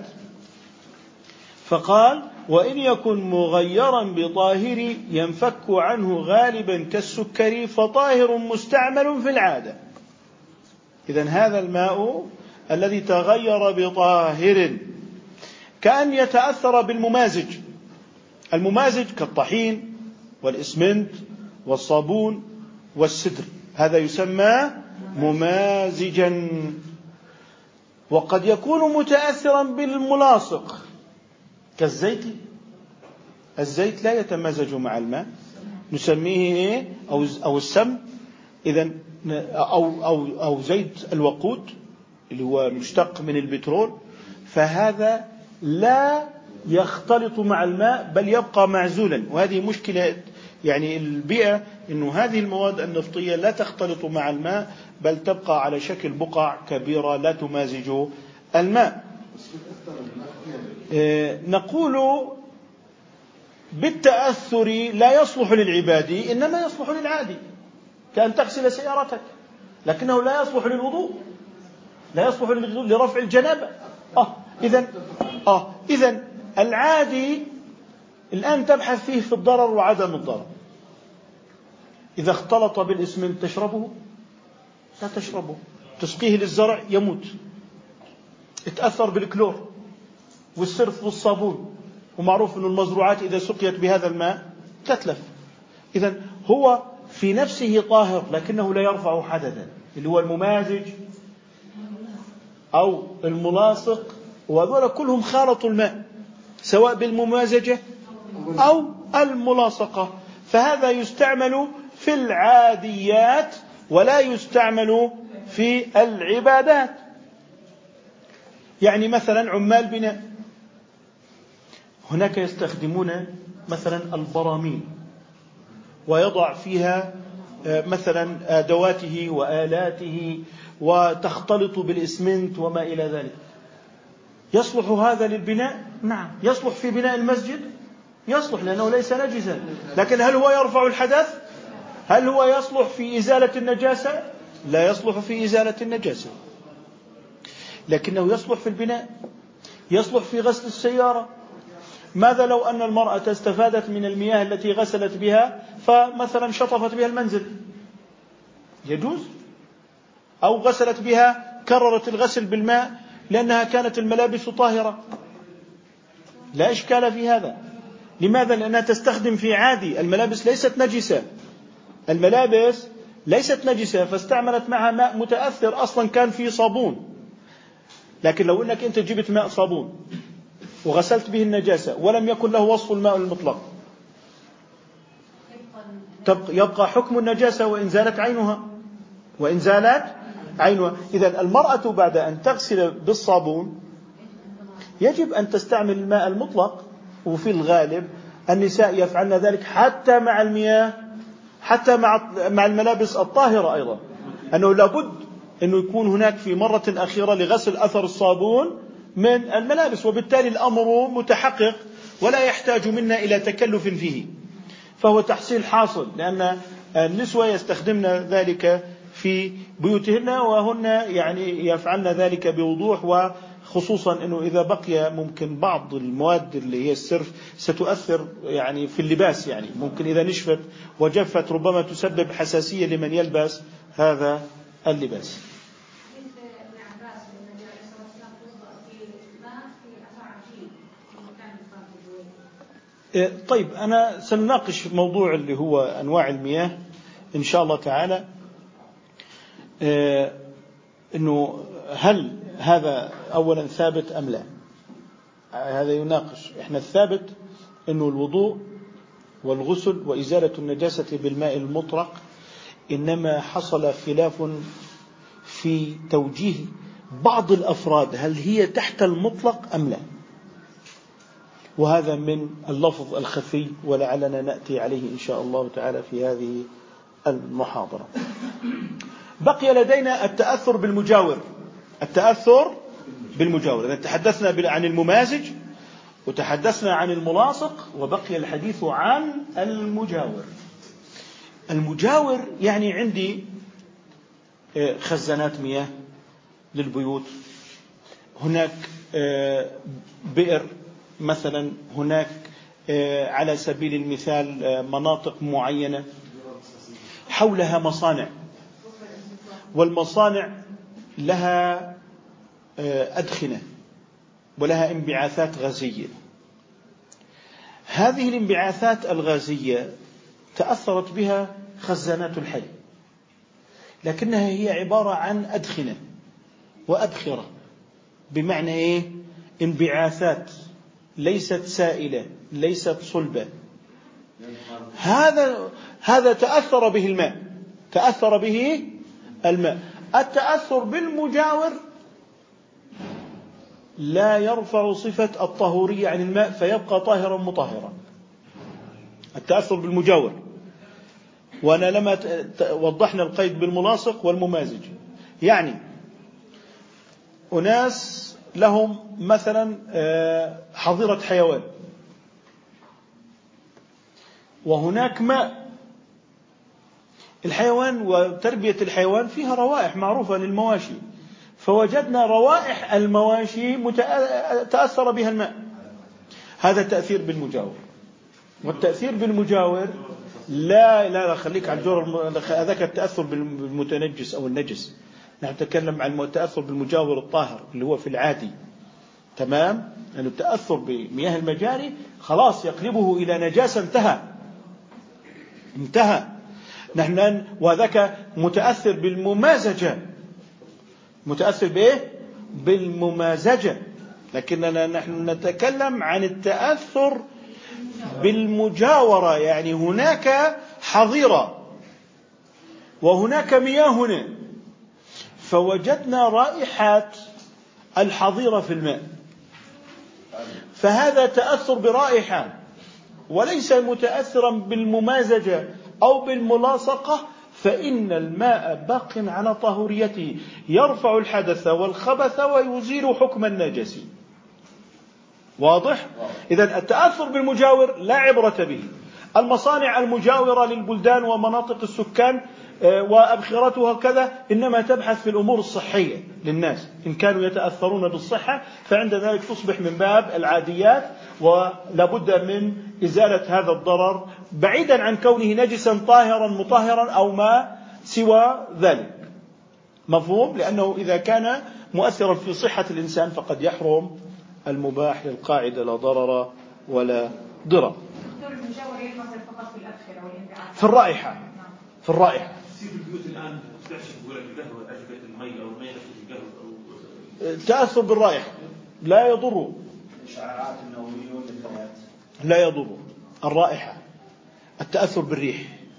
فقال وإن يكن مغيرا بطاهر ينفك عنه غالبا كالسكر فطاهر مستعمل في العادة. إذن هذا الماء الذي تغير بطاهر كأن يتأثر بالممازج. الممازج كالطحين والإسمنت والصابون والسدر، هذا يسمى ممازجا. وقد يكون متأثرا بالملاصق كالزيت. الزيت لا يتمازج مع الماء، نسميه أو أو السم، إذن أو أو أو زيت الوقود اللي هو مشتق من البترول، فهذا لا يختلط مع الماء بل يبقى معزولا. وهذه مشكلة يعني البيئة، إنه هذه المواد النفطية لا تختلط مع الماء بل تبقى على شكل بقع كبيرة لا تمازج الماء. نقول بالتأثر لا يصلح للعبادي إنما يصلح للعادي، كأن تغسل سيارتك، لكنه لا يصلح للوضوء، لا يصلح لرفع الجنابة. آه إذن آه إذن العادي الآن تبحث فيه في الضرر وعدم الضرر. إذا اختلط بالإسمنت تشربه؟ لا تشربه. تسقيه للزرع يموت. اتأثر بالكلور والسرف والصابون، ومعروف أن المزروعات إذا سقيت بهذا الماء تتلف. إذن هو في نفسه طاهر لكنه لا يرفع حدثا، اللي هو الممازج أو الملاصق، وهذول كلهم خالطوا الماء سواء بالممازجة أو الملاصقة. فهذا يستعمل في العاديات ولا يستعمل في العبادات. يعني مثلا عمال بناء هناك يستخدمون مثلا البراميل ويضع فيها مثلا أدواته وآلاته وتختلط بالإسمنت وما إلى ذلك. يصلح هذا للبناء؟ نعم. يصلح في بناء المسجد؟ يصلح لأنه ليس نجسا. لكن هل هو يرفع الحدث؟ هل هو يصلح في إزالة النجاسة؟ لا يصلح في إزالة النجاسة، لكنه يصلح في البناء، يصلح في غسل السيارة. ماذا لو أن المرأة استفادت من المياه التي غسلت بها فمثلا شطفت بها المنزل؟ يجوز. أو غسلت بها، كررت الغسل بالماء لأنها كانت الملابس طاهرة، لا إشكال في هذا. لماذا؟ لأنها تستخدم في عادي، الملابس ليست نجسة، الملابس ليست نجسة، فاستعملت معها ماء متأثر أصلا كان فيه صابون. لكن لو أنك أنت جبت ماء صابون وغسلت به النجاسة ولم يكن له وصف الماء المطلق، يبقى حكم النجاسة وإن زالت عينها وإن زالت عينها. إذن المرأة بعد أن تغسل بالصابون يجب أن تستعمل الماء المطلق، وفي الغالب النساء يفعلن ذلك حتى مع المياه، حتى مع مع الملابس الطاهرة أيضا، أنه لابد أنه يكون هناك في مرة أخيرة لغسل أثر الصابون من الملابس، وبالتالي الأمر متحقق ولا يحتاج منا إلى تكلف فيه، فهو تحصيل حاصل، لأن النسوة يستخدمن ذلك في بيوتهن وهن يعني يفعلن ذلك بوضوح، وخصوصا أنه إذا بقي ممكن بعض المواد اللي هي السرف ستؤثر يعني في اللباس، يعني ممكن إذا نشفت وجفت ربما تسبب حساسية لمن يلبس هذا اللباس. طيب أنا سنناقش موضوع اللي هو أنواع المياه إن شاء الله تعالى، إنه هل هذا أولا ثابت أم لا. هذا يناقش. إحنا الثابت إنه الوضوء والغسل وإزالة النجاسة بالماء المطرق، إنما حصل خلاف في توجيه بعض الأفراد هل هي تحت المطلق أم لا، وهذا من اللفظ الخفي ولعلنا نأتي عليه إن شاء الله تعالى في هذه المحاضرة. بقي لدينا التأثر بالمجاور. التأثر بالمجاور، تحدثنا عن الممازج وتحدثنا عن الملاصق، وبقي الحديث عن المجاور. المجاور يعني عندي خزانات مياه للبيوت، هناك بئر مثلا، هناك على سبيل المثال مناطق معينة حولها مصانع، والمصانع لها أدخنة ولها انبعاثات غازية. هذه الانبعاثات الغازية تأثرت بها خزانات الحي، لكنها هي عبارة عن أدخنة وأبخرة، بمعنى إيه؟ انبعاثات ليست سائلة ليست صلبة. هذا هذا تأثر به الماء، تأثر به الماء. التأثر بالمجاور لا يرفع صفة الطهورية عن الماء فيبقى طاهرا مطهرا. التأثر بالمجاور، وأنا لما وضحنا القيد بالملاصق والممازج. يعني أناس لهم مثلا حظيرة حيوان وهناك ماء. الحيوان وتربية الحيوان فيها روائح معروفة للمواشي، فوجدنا روائح المواشي تأثر بها الماء. هذا تأثير بالمجاور. والتأثير بالمجاور لا لا, لا خليك على الجور، هذاك التأثر بالمتنجس أو النجس. نحن نتكلم عن التأثر بالمجاور الطاهر اللي هو في العادي. تمام؟ لأن يعني التأثر بمياه المجاري خلاص يقلبه إلى نجاسة، انتهى انتهى نحن وذاك متأثر بالممازجة، متأثر بإيه؟ بالممازجة. لكننا نحن نتكلم عن التأثر بالمجاورة. يعني هناك حظيرة وهناك مياه هنا، فوجدنا رائحات الحظيرة في الماء، فهذا تأثر برائحة وليس متأثرا بالممازجة أو بالملاصقة، فإن الماء باق على طهوريته، يرفع الحدث والخبث ويزيل حكم النجس. واضح؟ إذن التأثر بالمجاور لا عبرة به. المصانع المجاورة للبلدان ومناطق السكان وأبخرتها كذا إنما تبحث في الأمور الصحية للناس، إن كانوا يتأثرون بالصحة فعند ذلك تصبح من باب العاديات، ولابد من إزالة هذا الضرر بعيدا عن كونه نجسا طاهرا مطهرا أو ما سوى ذلك. مفهوم؟ لأنه إذا كان مؤثرا في صحة الإنسان فقد يحرم المباح للقاعدة لا ضرر ولا ضرر. في الرائحة في الرائحة في البيوت الآن تحشف ولا القهوة أجبة المي أو المي في القهوة أو تأثر بالرائحة لا يضر. الإشعاعات النووية والنفايات لا يضر. الرائحة، التأثر بالريح.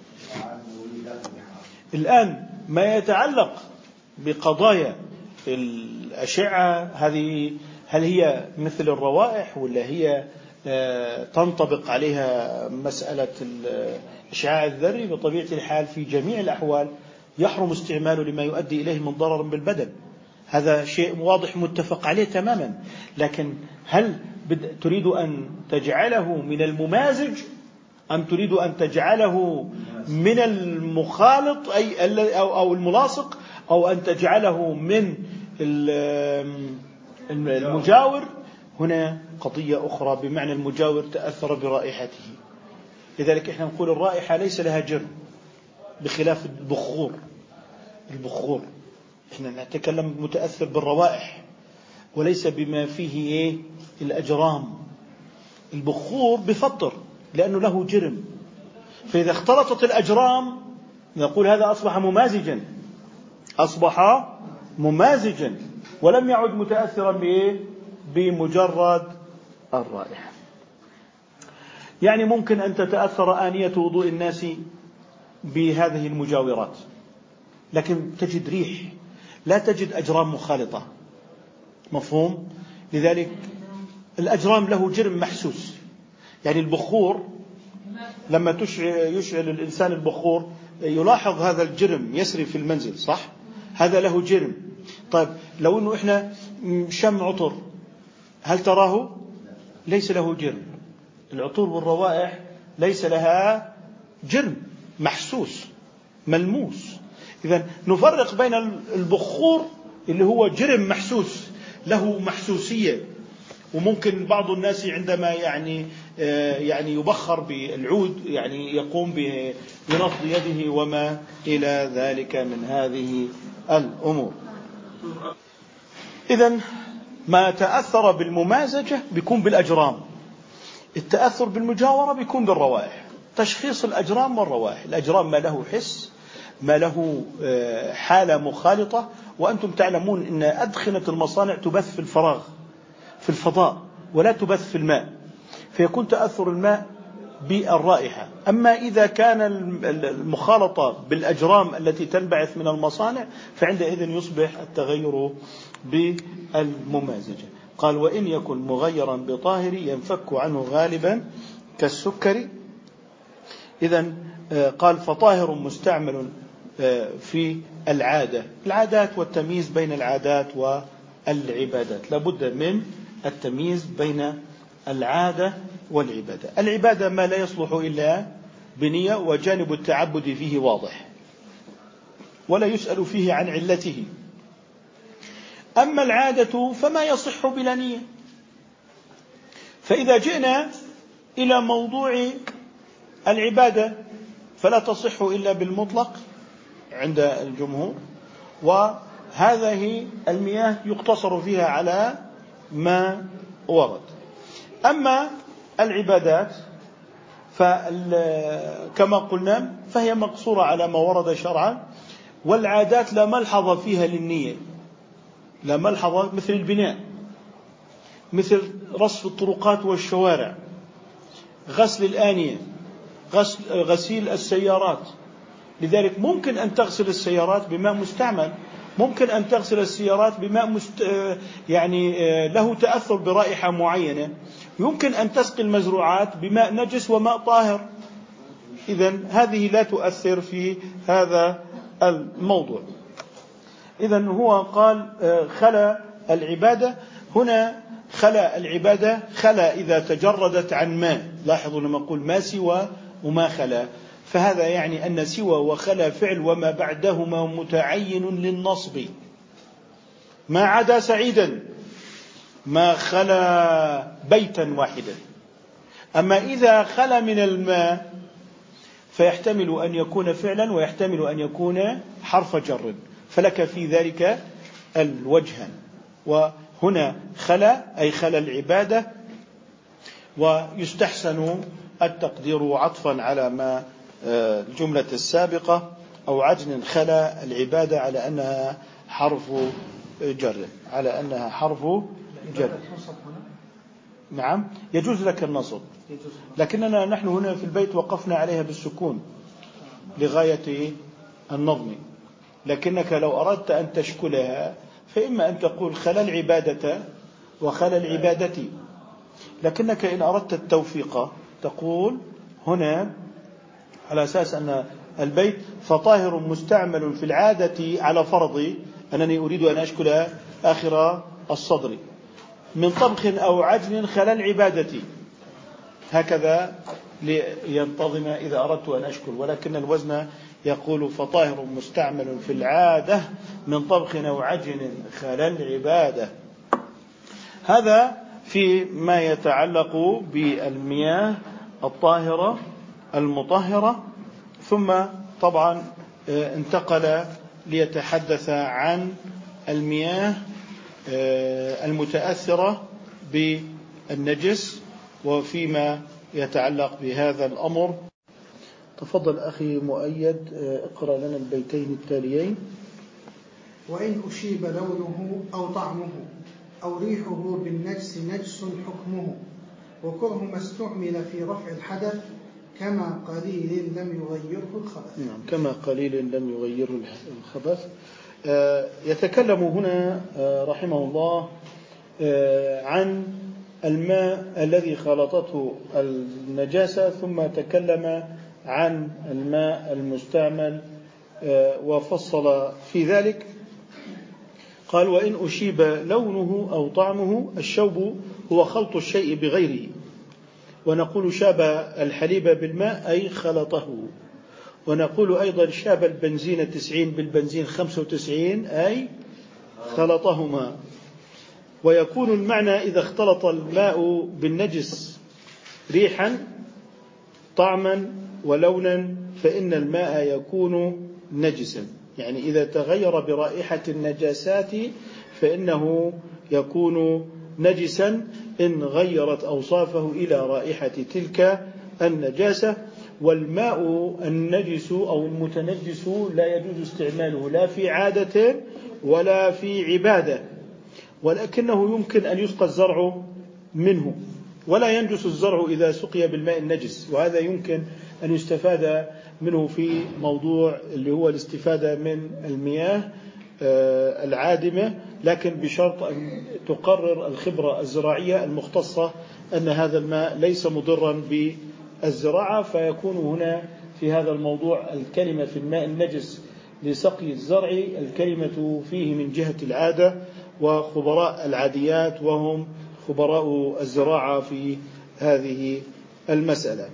الآن ما يتعلق بقضايا الأشعة هذه، هل هي مثل الروائح ولا هي تنطبق عليها مسألة الإشعاع الذري؟ بطبيعة الحال في جميع الأحوال يحرم استعماله لما يؤدي إليه من ضرر بالبدن، هذا شيء واضح متفق عليه تماما. لكن هل تريد أن تجعله من الممازج أم تريد أن تجعله من المخالط أي أو الملاصق، أو أن تجعله من المجاور؟ هنا قضية أخرى، بمعنى المجاور تأثر برائحته. لذلك إحنا نقول الرائحة ليس لها جرم، بخلاف البخور. البخور إحنا نتكلم متأثر بالروائح وليس بما فيه إيه الأجرام. البخور بفطر لأنه له جرم، فإذا اختلطت الأجرام نقول هذا أصبح ممازجا، أصبح ممازجا ولم يعد متأثرا بإيه؟ بمجرد الرائحة. يعني ممكن أن تتأثر آنية وضوء الناس بهذه المجاورات، لكن تجد ريح، لا تجد أجرام مخالطة. مفهوم؟ لذلك الأجرام له جرم محسوس. يعني البخور لما يشعل الإنسان البخور يلاحظ هذا الجرم يسري في المنزل، صح؟ هذا له جرم. طيب لو أنه إحنا شم عطر هل تراه؟ ليس له جرم. العطور والروائح ليس لها جرم محسوس ملموس. إذن نفرق بين البخور اللي هو جرم محسوس له محسوسية، وممكن بعض الناس عندما يعني يعني يبخر بالعود يعني يقوم بنفض يده وما إلى ذلك من هذه الأمور. إذن ما تأثر بالممازجة بيكون بالأجرام، التأثر بالمجاورة بيكون بالروائح. تشخيص الأجرام والروائح، الأجرام ما له حس، ما له حالة مخالطة. وأنتم تعلمون أن أدخنة المصانع تبث في الفراغ في الفضاء ولا تبث في الماء، فيكون تأثر الماء بالرائحة. أما إذا كان المخالطة بالأجرام التي تنبعث من المصانع فعندئذ يصبح التغير بالممازجة. قال وإن يكن مغيرا بطاهر ينفك عنه غالبا كالسكر. إذن قال فطاهر مستعمل في العادة، العادات والتمييز بين العادات والعبادات، لابد من التمييز بين العادة والعبادة. العبادة ما لا يصلح إلا بنية وجانب التعبد فيه واضح ولا يسأل فيه عن علته. أما العادة فما يصح بلا نية. فإذا جئنا إلى موضوع العبادة فلا تصح إلا بالمطلق عند الجمهور، وهذه المياه يقتصر فيها على ما ورد. أما العبادات فكما قلنا فهي مقصورة على ما ورد شرعا، والعادات لا ملحظ فيها للنية، لا ملحظ، مثل البناء، مثل رصف الطرقات والشوارع، غسل الآنية، غسل غسيل السيارات. لذلك ممكن أن تغسل السيارات بماء مستعمل، ممكن أن تغسل السيارات بماء مست... يعني له تأثر برائحة معينة، يمكن أن تسقي المزروعات بماء نجس وماء طاهر. إذن هذه لا تؤثر في هذا الموضوع. إذن هو قال خلا العبادة، هنا خلا العبادة خلا إذا تجردت عن ماء. لاحظوا لما أقول ما سوى وما خلا، فهذا يعني أن سوى وخلا فعل وما بعدهما متعين للنصب. ما عدا سعيدا، ما خلا بيتا واحدا. أما إذا خلا من الماء فيحتمل أن يكون فعلا ويحتمل أن يكون حرف جر، فلك في ذلك الوجهان. وهنا خلا أي خلا العبادة، ويستحسن التقدير عطفا على ما الجملة السابقة أو عجن خلا العبادة على أنها حرف جر، على أنها حرف جر. نعم يجوز لك النصب، لكننا نحن هنا في البيت وقفنا عليها بالسكون لغاية النظم. لكنك لو أردت أن تشكلها فإما أن تقول خلا العبادة وخلا العبادة، لكنك إن أردت التوفيق تقول هنا على أساس أن البيت فطاهر مستعمل في العادة، على فرض أنني أريد أن أشكل آخر الصدر من طبخ أو عجن خلا العبادة، هكذا لينتظم إذا أردت أن أشكل. ولكن الوزن يقول فطاهر مستعمل في العادة من طبخ أو عجن خلا العبادة. هذا في ما يتعلق بالمياه الطاهرة المطهرة. ثم طبعا انتقل ليتحدث عن المياه المتأثرة بالنجس وفيما يتعلق بهذا الأمر. تفضل أخي مؤيد، اقرأ لنا البيتين التاليين. وإن أشيب لونه أو طعمه أو ريحه بالنجس نجس حكمه، وكره ما استعمل في رفع الحدث كما قليل لم يغيره الخبث. نعم كما قليل لم يغيره الخبث. يتكلم هنا رحمه الله عن الماء الذي خلطته النجاسة، ثم تكلم عن الماء المستعمل وفصل في ذلك. قال وإن أشيب لونه أو طعمه. الشوب هو خلط الشيء بغيره، ونقول شاب الحليب بالماء أي خلطه، ونقول أيضا شاب البنزين تسعين بالبنزين خمسة وتسعين أي خلطهما. ويكون المعنى إذا اختلط الماء بالنجس ريحا طعما ولونا فإن الماء يكون نجسا، يعني إذا تغير برائحة النجاسات فإنه يكون نجسا إن غيرت أوصافه إلى رائحة تلك النجاسة. والماء النجس أو المتنجس لا يجوز استعماله لا في عادة ولا في عبادة، ولكنه يمكن أن يسقى الزرع منه، ولا ينجس الزرع إذا سقي بالماء النجس. وهذا يمكن أن يستفاد منه في موضوع اللي هو الاستفادة من المياه العادمة، لكن بشرط أن تقرر الخبرة الزراعية المختصة أن هذا الماء ليس مضرا بالزراعة، فيكون هنا في هذا الموضوع الكلمة في الماء النجس لسقي الزرع الكلمة فيه من جهة العادة، وخبراء العاديات وهم خبراء الزراعة في هذه المسألة.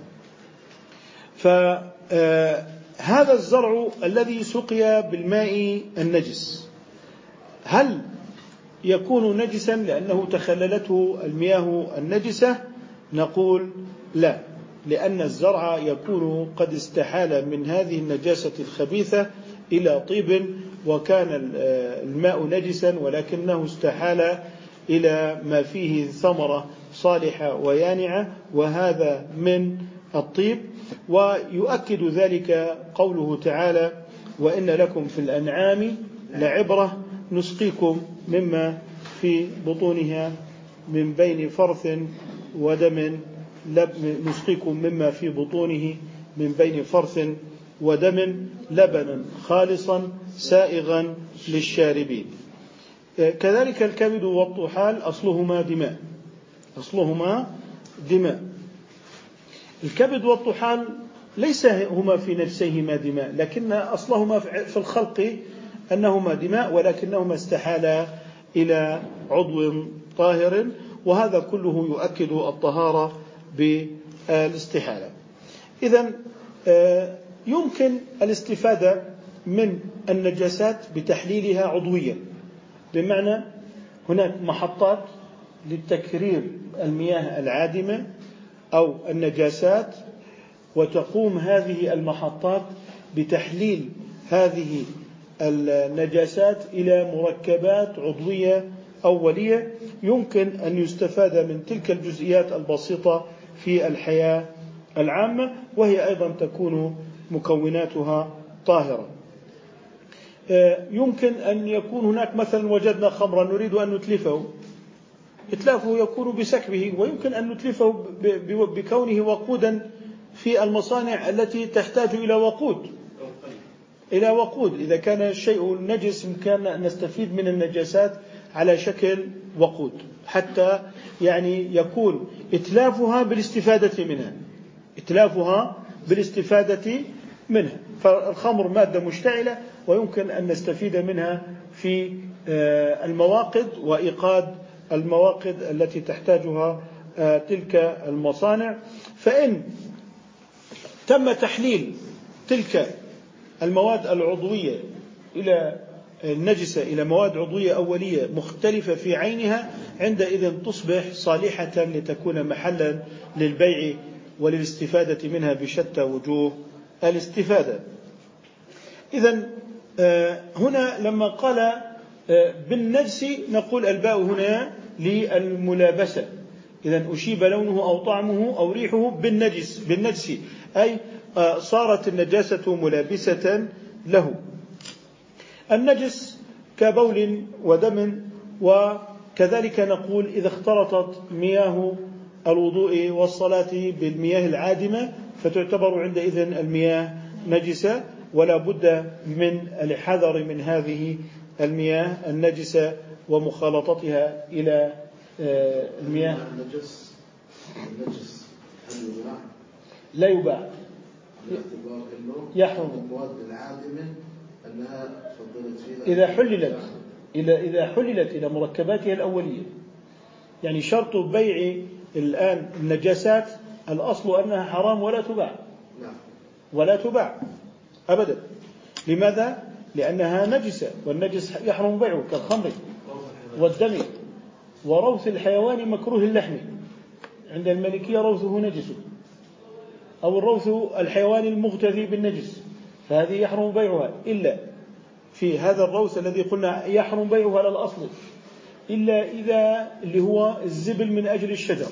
فهذا الزرع الذي سقي بالماء النجس هل يكون نجسا لأنه تخللته المياه النجسة؟ نقول لا، لأن الزرع يكون قد استحال من هذه النجاسة الخبيثة إلى طيب، وكان الماء نجسا ولكنه استحال إلى ما فيه ثمرة صالحة ويانعة، وهذا من الطيب. ويؤكد ذلك قوله تعالى: وإن لكم في الأنعام لعبرة نسقيكم مما في بطونها من بين فرث ودم نسقيكم مما في بطونه من بين فرث ودم لبنا خالصا سائغا للشاربين. كذلك الكبد والطحال أصلهما دماء أصلهما دماء الكبد والطحال ليس هما في نفسيهما دماء، لكن أصلهما في الخلق أنهما دماء، ولكنهما استحالا إلى عضو طاهر، وهذا كله يؤكد الطهارة بالاستحالة. إذن يمكن الاستفادة من النجاسات بتحليلها عضويا، بمعنى هناك محطات للتكرير المياه العادمة أو النجاسات، وتقوم هذه المحطات بتحليل هذه النجاسات إلى مركبات عضوية أولية يمكن أن يستفاد من تلك الجزئيات البسيطة في الحياة العامة، وهي أيضا تكون مكوناتها طاهرة. يمكن أن يكون هناك مثلا وجدنا خمرا نريد أن نتلفه، إتلافه يكون بسكبه، ويمكن أن نتلفه بكونه وقودا في المصانع التي تحتاج إلى وقود إلى وقود إذا كان الشيء نجس يمكن أن نستفيد من النجاسات على شكل وقود، حتى يعني يكون إتلافها بالاستفادة منها إتلافها بالاستفادة منها فالخمر مادة مشتعلة ويمكن أن نستفيد منها في المواقد وإيقاد المواقد التي تحتاجها تلك المصانع. فإن تم تحليل تلك المواد العضوية إلى النجسة إلى مواد عضوية أولية مختلفة في عينها، عندئذ تصبح صالحة لتكون محلا للبيع وللاستفادة منها بشتى وجوه الاستفادة. إذن هنا لما قال بالنجس نقول الباء هنا للملابسة، إذن أشيب لونه أو طعمه أو ريحه بالنجس بالنجس أي صارت النجاسة ملابسة له. النجس كبول ودم، وكذلك نقول إذا اختلطت مياه الوضوء والصلاة بالمياه العادمة فتعتبر عندئذ المياه نجسة، ولا بد من الحذر من هذه المياه النجسة ومخالطتها إلى المياه. النجس النجس يباع؟ لا يباع، يحرم. المواد العادمة أنها فضلت فيها إذا حللت إذا إذا حللت إلى مركباتها الأولية، يعني شرط بيع الآن النجاسات الأصل أنها حرام ولا تباع ولا تباع أبدا. لماذا؟ لأنها نجسة، والنجس يحرم بيعه كالخمر والدم وروث الحيوان مكروه اللحم، عند المالكية روثه نجس، أو الروث الحيوان المغتذي بالنجس، فهذه يحرم بيعها، إلا في هذا الروث الذي قلنا يحرم بيعها على الأصل، إلا إذا اللي هو الزبل من أجل الشجر،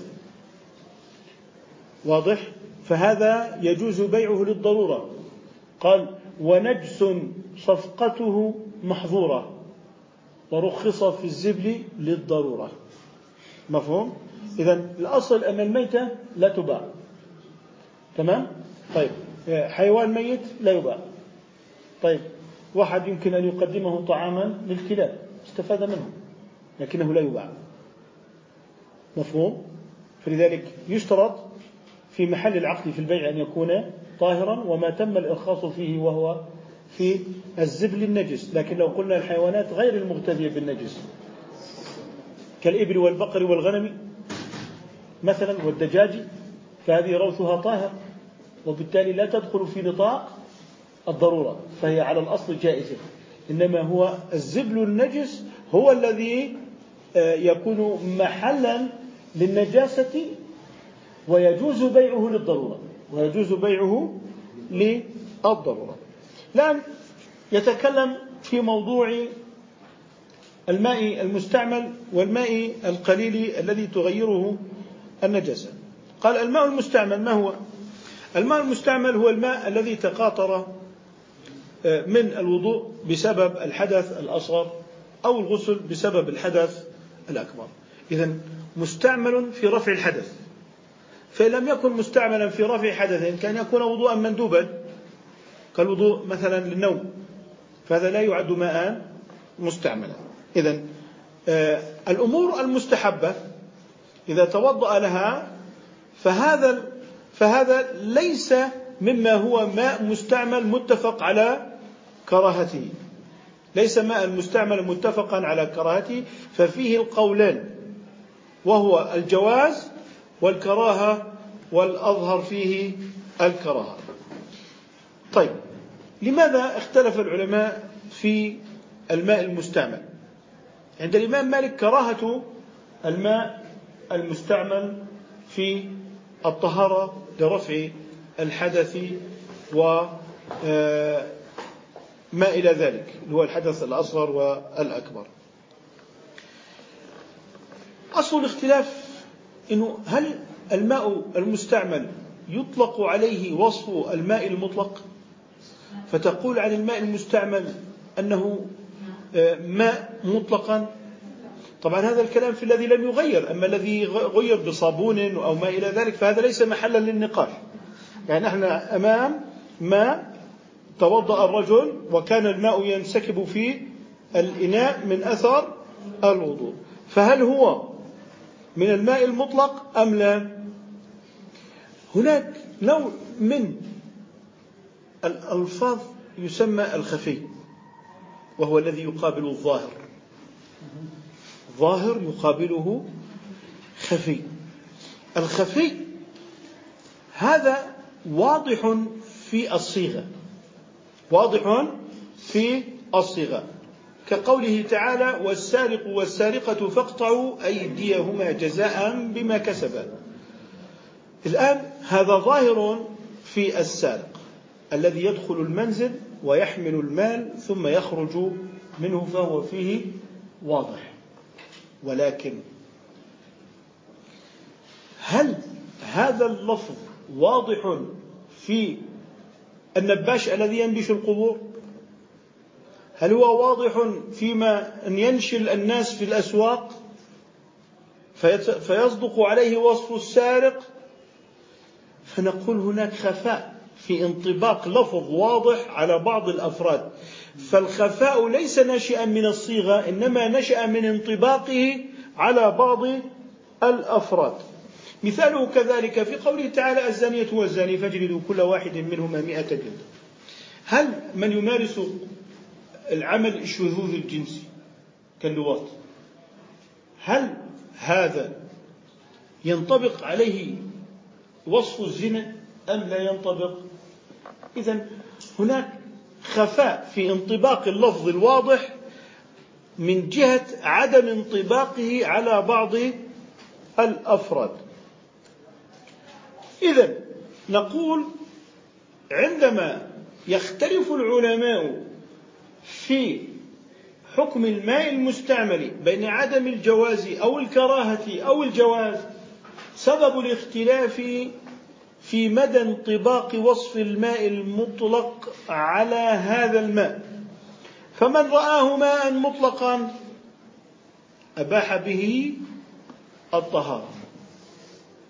واضح؟ فهذا يجوز بيعه للضرورة. قال ونجس صفقته محظورة ورخص في الزبل للضرورة. مفهوم؟ إذن الأصل أن الميتة لا تباع، تمام؟ طيب حيوان ميت لا يباع. طيب واحد يمكن أن يقدمه طعاما للكلاب استفاد منه لكنه لا يباع، مفهوم؟ فلذلك يشترط في محل العقد في البيع أن يكون طاهرا وما تم الإرخاص فيه وهو في الزبل النجس. لكن لو قلنا الحيوانات غير المغتذية بالنجس كالإبل والبقر والغنم مثلا والدجاج فهذه روثها طاهر وبالتالي لا تدخل في نطاق الضرورة فهي على الأصل جائزة، إنما هو الزبل النجس هو الذي يكون محلا للنجاسة ويجوز بيعه للضرورة ويجوز بيعه للضرورة. الآن يتكلم في موضوع الماء المستعمل والماء القليل الذي تغيره النجاسة. قال الماء المستعمل ما هو؟ الماء المستعمل هو الماء الذي تقاطر من الوضوء بسبب الحدث الأصغر أو الغسل بسبب الحدث الأكبر. إذن مستعمل في رفع الحدث، فإن لم يكن مستعملا في رفع حدث كان يكون وضوءا مندوبا كالوضوء مثلا للنوم فهذا لا يعد ماء مستعملا. إذن آه الأمور المستحبة إذا توضأ لها فهذا فهذا ليس مما هو ماء مستعمل متفق على كراهته، ليس ماء مستعمل متفقا على كراهته، ففيه القولان وهو الجواز والكراهة والأظهر فيه الكراهة. طيب لماذا اختلف العلماء في الماء المستعمل؟ عند الإمام مالك كراهة الماء المستعمل في الطهارة لرفع الحدث وما إلى ذلك اللي هو الحدث الأصغر والأكبر. أصل الاختلاف إنه هل الماء المستعمل يطلق عليه وصف الماء المطلق فتقول عن الماء المستعمل أنه ماء مطلقا؟ طبعا هذا الكلام في الذي لم يغير، أما الذي غير بصابون أو ما إلى ذلك فهذا ليس محلا للنقاش. يعني نحن أمام ما توضأ الرجل وكان الماء ينسكب في الإناء من أثر الوضوء، فهل هو من الماء المطلق أم لا؟ هناك نوع من الألفاظ يسمى الخفي وهو الذي يقابل الظاهر، ظاهر يقابله خفي. الخفي هذا واضح في الصيغة، واضح في الصيغة كقوله تعالى والسارق والسارقة فاقطعوا أيديهما جزاء بما كسبا. الآن هذا ظاهر في السارق الذي يدخل المنزل ويحمل المال ثم يخرج منه فهو فيه واضح، ولكن هل هذا اللفظ واضح في النباش الذي ينبش القبور؟ هل هو واضح فيما أن ينشل الناس في الأسواق فيصدق عليه وصف السارق؟ فنقول هناك خفاء في انطباق لفظ واضح على بعض الأفراد، فالخفاء ليس ناشئا من الصيغة إنما نشأ من انطباقه على بعض الأفراد. مثاله كذلك في قوله تعالى الزانية والزاني فاجلدوا كل واحد منهما مئة جلدة. هل من يمارس العمل الشذوذ الجنسي كاللواط هل هذا ينطبق عليه وصف الزنا أم لا ينطبق؟ إذن هناك خفاء في انطباق اللفظ الواضح من جهة عدم انطباقه على بعض الأفراد. إذن نقول عندما يختلف العلماء في حكم الماء المستعمل بين عدم الجواز أو الكراهة أو الجواز، سبب الاختلاف في مدى انطباق وصف الماء المطلق على هذا الماء. فمن رآه ماء مطلقا أباح به الطهارة،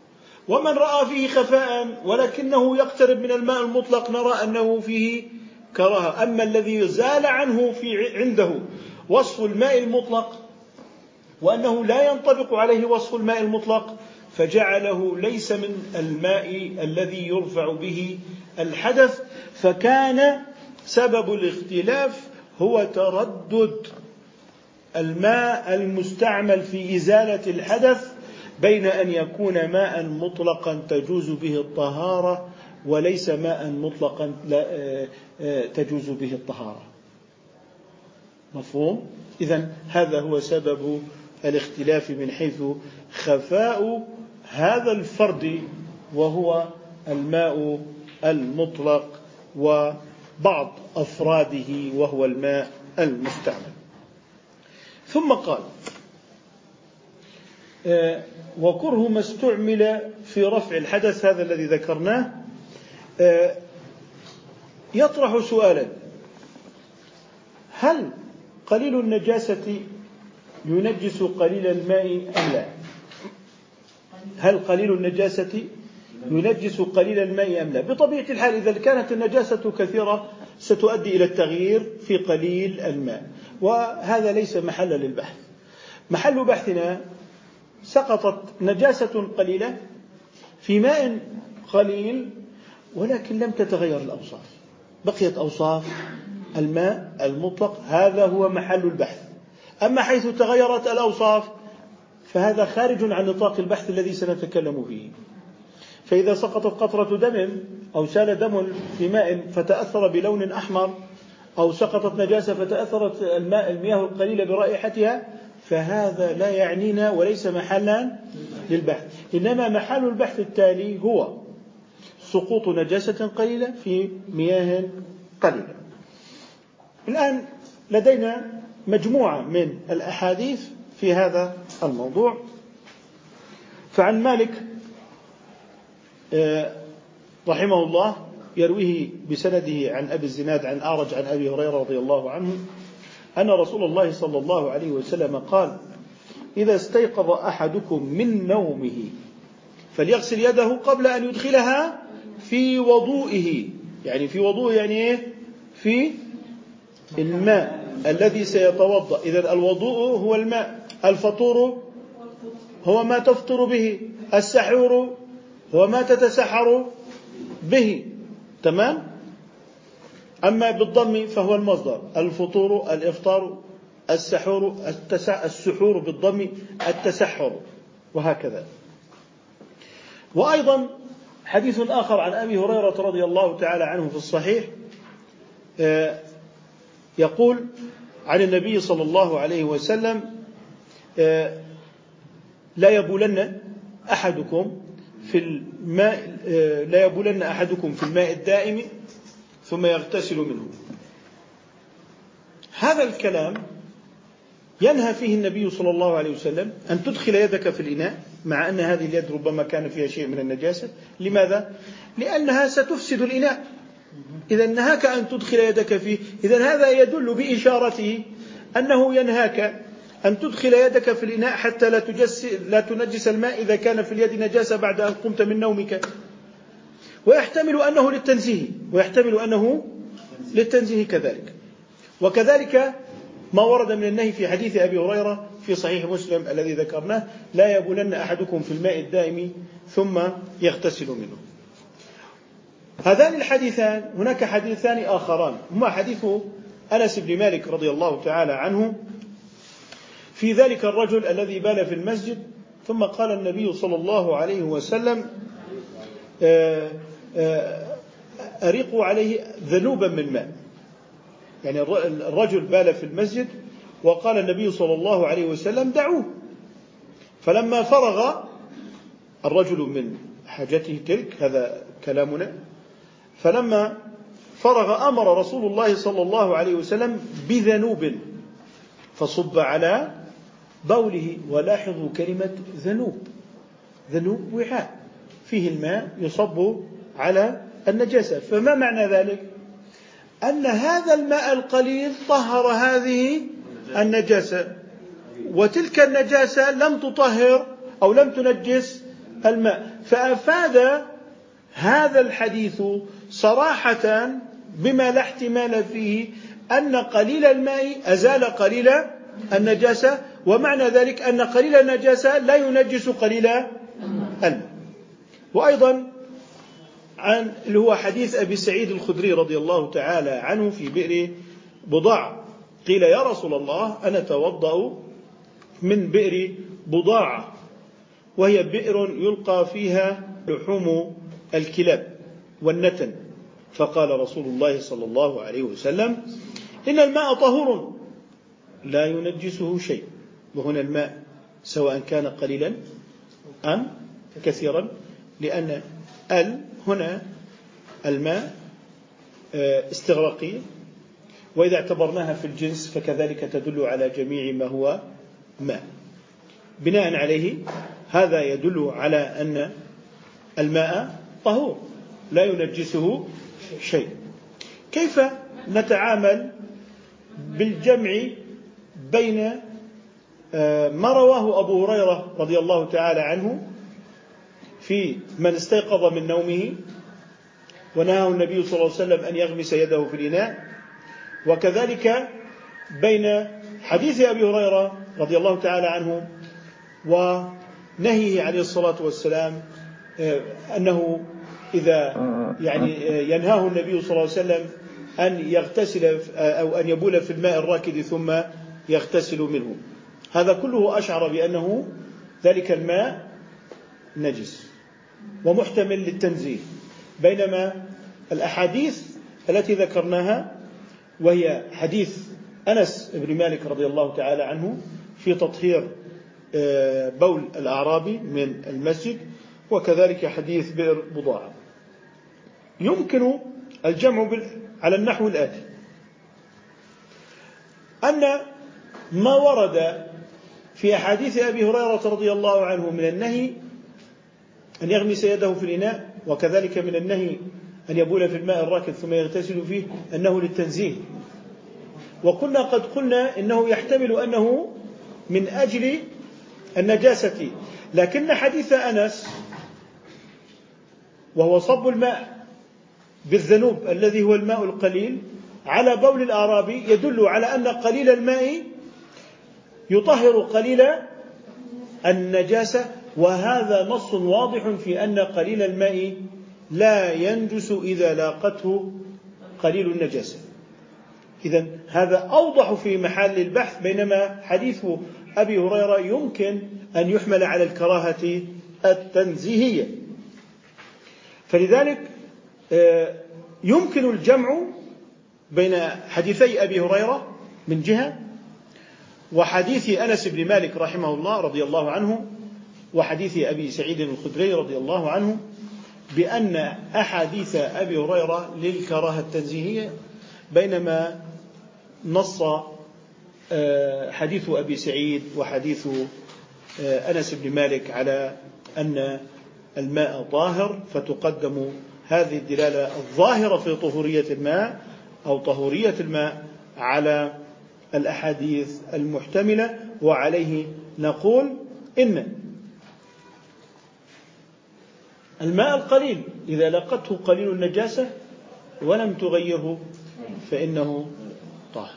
ومن رأى فيه خفاء ولكنه يقترب من الماء المطلق نرى أنه فيه كراهة. أما الذي زال عنه في عنده وصف الماء المطلق وأنه لا ينطبق عليه وصف الماء المطلق فجعله ليس من الماء الذي يرفع به الحدث، فكان سبب الاختلاف هو تردد الماء المستعمل في إزالة الحدث بين أن يكون ماء مطلقا تجوز به الطهارة وليس ماء مطلقا تجوز به الطهارة. مفهوم؟ إذن هذا هو سبب الاختلاف من حيث خفاء هذا الفرد وهو الماء المطلق وبعض أفراده وهو الماء المستعمل. ثم قال آه وكره ما استعمل في رفع الحدث، هذا الذي ذكرناه آه يطرح سؤالا: هل قليل النجاسة ينجس قليل الماء أم لا؟ هل قليل النجاسة ينجس قليل الماء أم لا؟ بطبيعة الحال إذا كانت النجاسة كثيرة ستؤدي إلى التغيير في قليل الماء، وهذا ليس محل للبحث. محل بحثنا سقطت نجاسة قليلة في ماء قليل ولكن لم تتغير الأوصاف، بقيت أوصاف الماء المطلق، هذا هو محل البحث. أما حيث تغيرت الأوصاف فهذا خارج عن نطاق البحث الذي سنتكلم فيه. فإذا سقطت قطرة دم أو سال دم في ماء فتأثر بلون أحمر، أو سقطت نجاسة فتأثرت الماء المياه القليلة برائحتها، فهذا لا يعنينا وليس محلا للبحث. إنما محل البحث التالي هو سقوط نجاسة قليلة في مياه قليلة. الآن لدينا مجموعة من الأحاديث في هذا الموضوع. فعن مالك رحمه الله يرويه بسنده عن أبي الزناد عن أعرج عن أبي هريرة رضي الله عنه أن رسول الله صلى الله عليه وسلم قال: إذا استيقظ أحدكم من نومه فليغسل يده قبل أن يدخلها في وضوئه. يعني في وضوء يعني إيه؟ في الماء الذي سيتوضأ. إذن الوضوء هو الماء، الفطور هو ما تفطر به، السحور هو ما تتسحر به. تمام؟ أما بالضم فهو المصدر، الفطور الإفطار، السحور السحور بالضم التسحر، وهكذا. وأيضا حديث آخر عن أبي هريرة رضي الله تعالى عنه في الصحيح يقول عن النبي صلى الله عليه وسلم: لا يبولن أحدكم في الماء لا يبولن أحدكم في الماء الدائم ثم يغتسل منه. هذا الكلام ينهى فيه النبي صلى الله عليه وسلم أن تدخل يدك في الإناء، مع أن هذه اليد ربما كان فيها شيء من النجاسة. لماذا؟ لأنها ستفسد الإناء. إذا نهاك أن تدخل يدك فيه، إذا هذا يدل بإشارته أنه ينهاك أن تدخل يدك في الإناء حتى لا, لا تنجس الماء إذا كان في اليد نجاسة بعد أن قمت من نومك. ويحتمل أنه للتنزيه ويحتمل أنه للتنزيه كذلك. وكذلك ما ورد من النهي في حديث أبي هريرة في صحيح مسلم الذي ذكرناه: لا يبولن أحدكم في الماء الدائم ثم يغتسل منه. هذان الحديثان، هناك حديثان آخران هما حديث أنس بن مالك رضي الله تعالى عنه في ذلك الرجل الذي بال في المسجد ثم قال النبي صلى الله عليه وسلم: أريقوا عليه ذنوبا من ماء. يعني الرجل بال في المسجد وقال النبي صلى الله عليه وسلم: دعوه. فلما فرغ الرجل من حاجته تلك، هذا كلامنا، فلما فرغ أمر رسول الله صلى الله عليه وسلم بذنوب فصب على بوله. ولاحظوا كلمة ذنوب، ذنوب وعاء فيه الماء يصب على النجاسة. فما معنى ذلك؟ أن هذا الماء القليل طهر هذه النجاسة، وتلك النجاسة لم تطهر أو لم تنجس الماء. فأفاد هذا الحديث صراحة بما لا احتمال فيه أن قليل الماء أزال قليل النجاسة، ومعنى ذلك أن قليل النجاسة لا ينجس قليل الماء. وأيضا عن اللي هو حديث أبي سعيد الخدري رضي الله تعالى عنه في بئر بضاعة، قيل يا رسول الله أنا أتوضأ من بئر بضاعة وهي بئر يلقى فيها لحوم الكلاب والنتن، فقال رسول الله صلى الله عليه وسلم إن الماء طهور لا ينجسه شيء. وهنا الماء سواء كان قليلا أم كثيرا، لأن ال هنا الماء استغراقية، وإذا اعتبرناها في الجنس فكذلك تدل على جميع ما هو ماء. بناء عليه هذا يدل على أن الماء طهور لا ينجسه شيء. كيف نتعامل بالجمع بين ما رواه أبو هريرة رضي الله تعالى عنه في من استيقظ من نومه ونهاه النبي صلى الله عليه وسلم أن يغمس يده في الإناء، وكذلك بين حديث أبي هريرة رضي الله تعالى عنه ونهيه عليه الصلاة والسلام أنه إذا يعني ينهاه النبي صلى الله عليه وسلم أن يغتسل أو أن يبول في الماء الراكد ثم يغتسل منه. هذا كله أشعر بأنه ذلك الماء نجس ومحتمل للتنزيه، بينما الأحاديث التي ذكرناها وهي حديث أنس بن مالك رضي الله تعالى عنه في تطهير بول الأعرابي من المسجد، وكذلك حديث بئر بضاعة، يمكن الجمع على النحو الآتي: أن ما ورد في أحاديث أبي هريرة رضي الله عنه من النهي أن يغمس يده في الإناء، وكذلك من النهي أن يبول في الماء الراكد ثم يغتسل فيه، أنه للتنزيه. وكنا قد قلنا إنه يحتمل أنه من أجل النجاسة، لكن حديث أنس وهو صب الماء بالذنوب الذي هو الماء القليل على بول الأعرابي يدل على أن قليل الماء يطهر قليل النجاسة، وهذا نص واضح في أن قليل الماء لا ينجس إذا لاقته قليل النجاسة. إذن هذا أوضح في محل البحث، بينما حديث أبي هريرة يمكن أن يحمل على الكراهة التنزيهية. فلذلك يمكن الجمع بين حديثي أبي هريرة من جهة، وحديث أنس بن مالك رحمه الله رضي الله عنه، وحديث أبي سعيد الخدري رضي الله عنه، بأن أحاديث أبي هريرة للكراهة التنزيهية، بينما نص حديث أبي سعيد وحديث أنس بن مالك على أن الماء طاهر، فتقدم هذه الدلالة الظاهرة في طهورية الماء أو طهورية الماء على الأحاديث المحتملة. وعليه نقول إن الماء القليل إذا لقته قليل النجاسة ولم تغيره فإنه طاهر.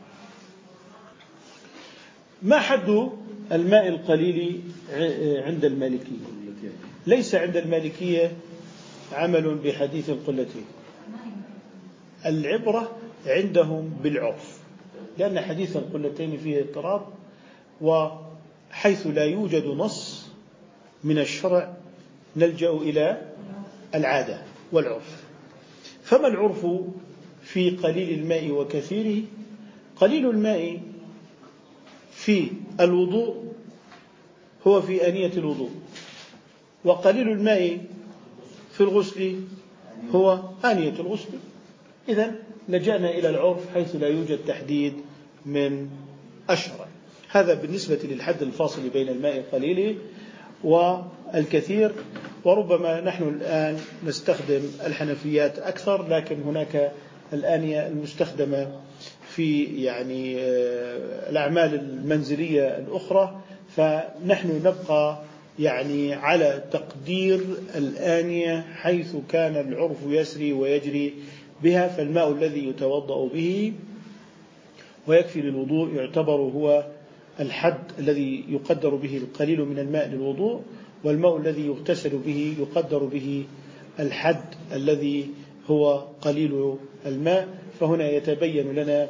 ما حد الماء القليل عند المالكية؟ ليس عند المالكية عمل بحديث القلتين، العبرة عندهم بالعرف، لأن حديث القلتين فيه اضطراب، وحيث لا يوجد نص من الشرع نلجأ إلى العادة والعرف. فما العرف في قليل الماء وكثيره؟ قليل الماء في الوضوء هو في آنية الوضوء، وقليل الماء في الغسل هو آنية الغسل. إذن لجأنا إلى العرف حيث لا يوجد تحديد من الشرع. هذا بالنسبة للحد الفاصل بين الماء القليل والكثير. وربما نحن الآن نستخدم الحنفيات أكثر، لكن هناك الآنية المستخدمة في يعني الأعمال المنزلية الأخرى، فنحن نبقى يعني على تقدير الآنية حيث كان العرف يسري ويجري بها، فالماء الذي يتوضأ به ويكفي للوضوء يعتبر هو الحد الذي يقدر به القليل من الماء للوضوء، والماء الذي يغتسل به يقدر به الحد الذي هو قليل الماء. فهنا يتبين لنا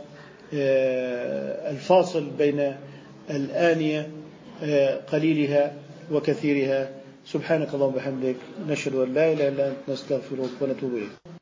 الفاصل بين الآنية قليلها وكثيرها. سبحانك اللهم وبحمدك، نشهد أن لا إله إلا أنت، نستغفرك ونتوب إليك.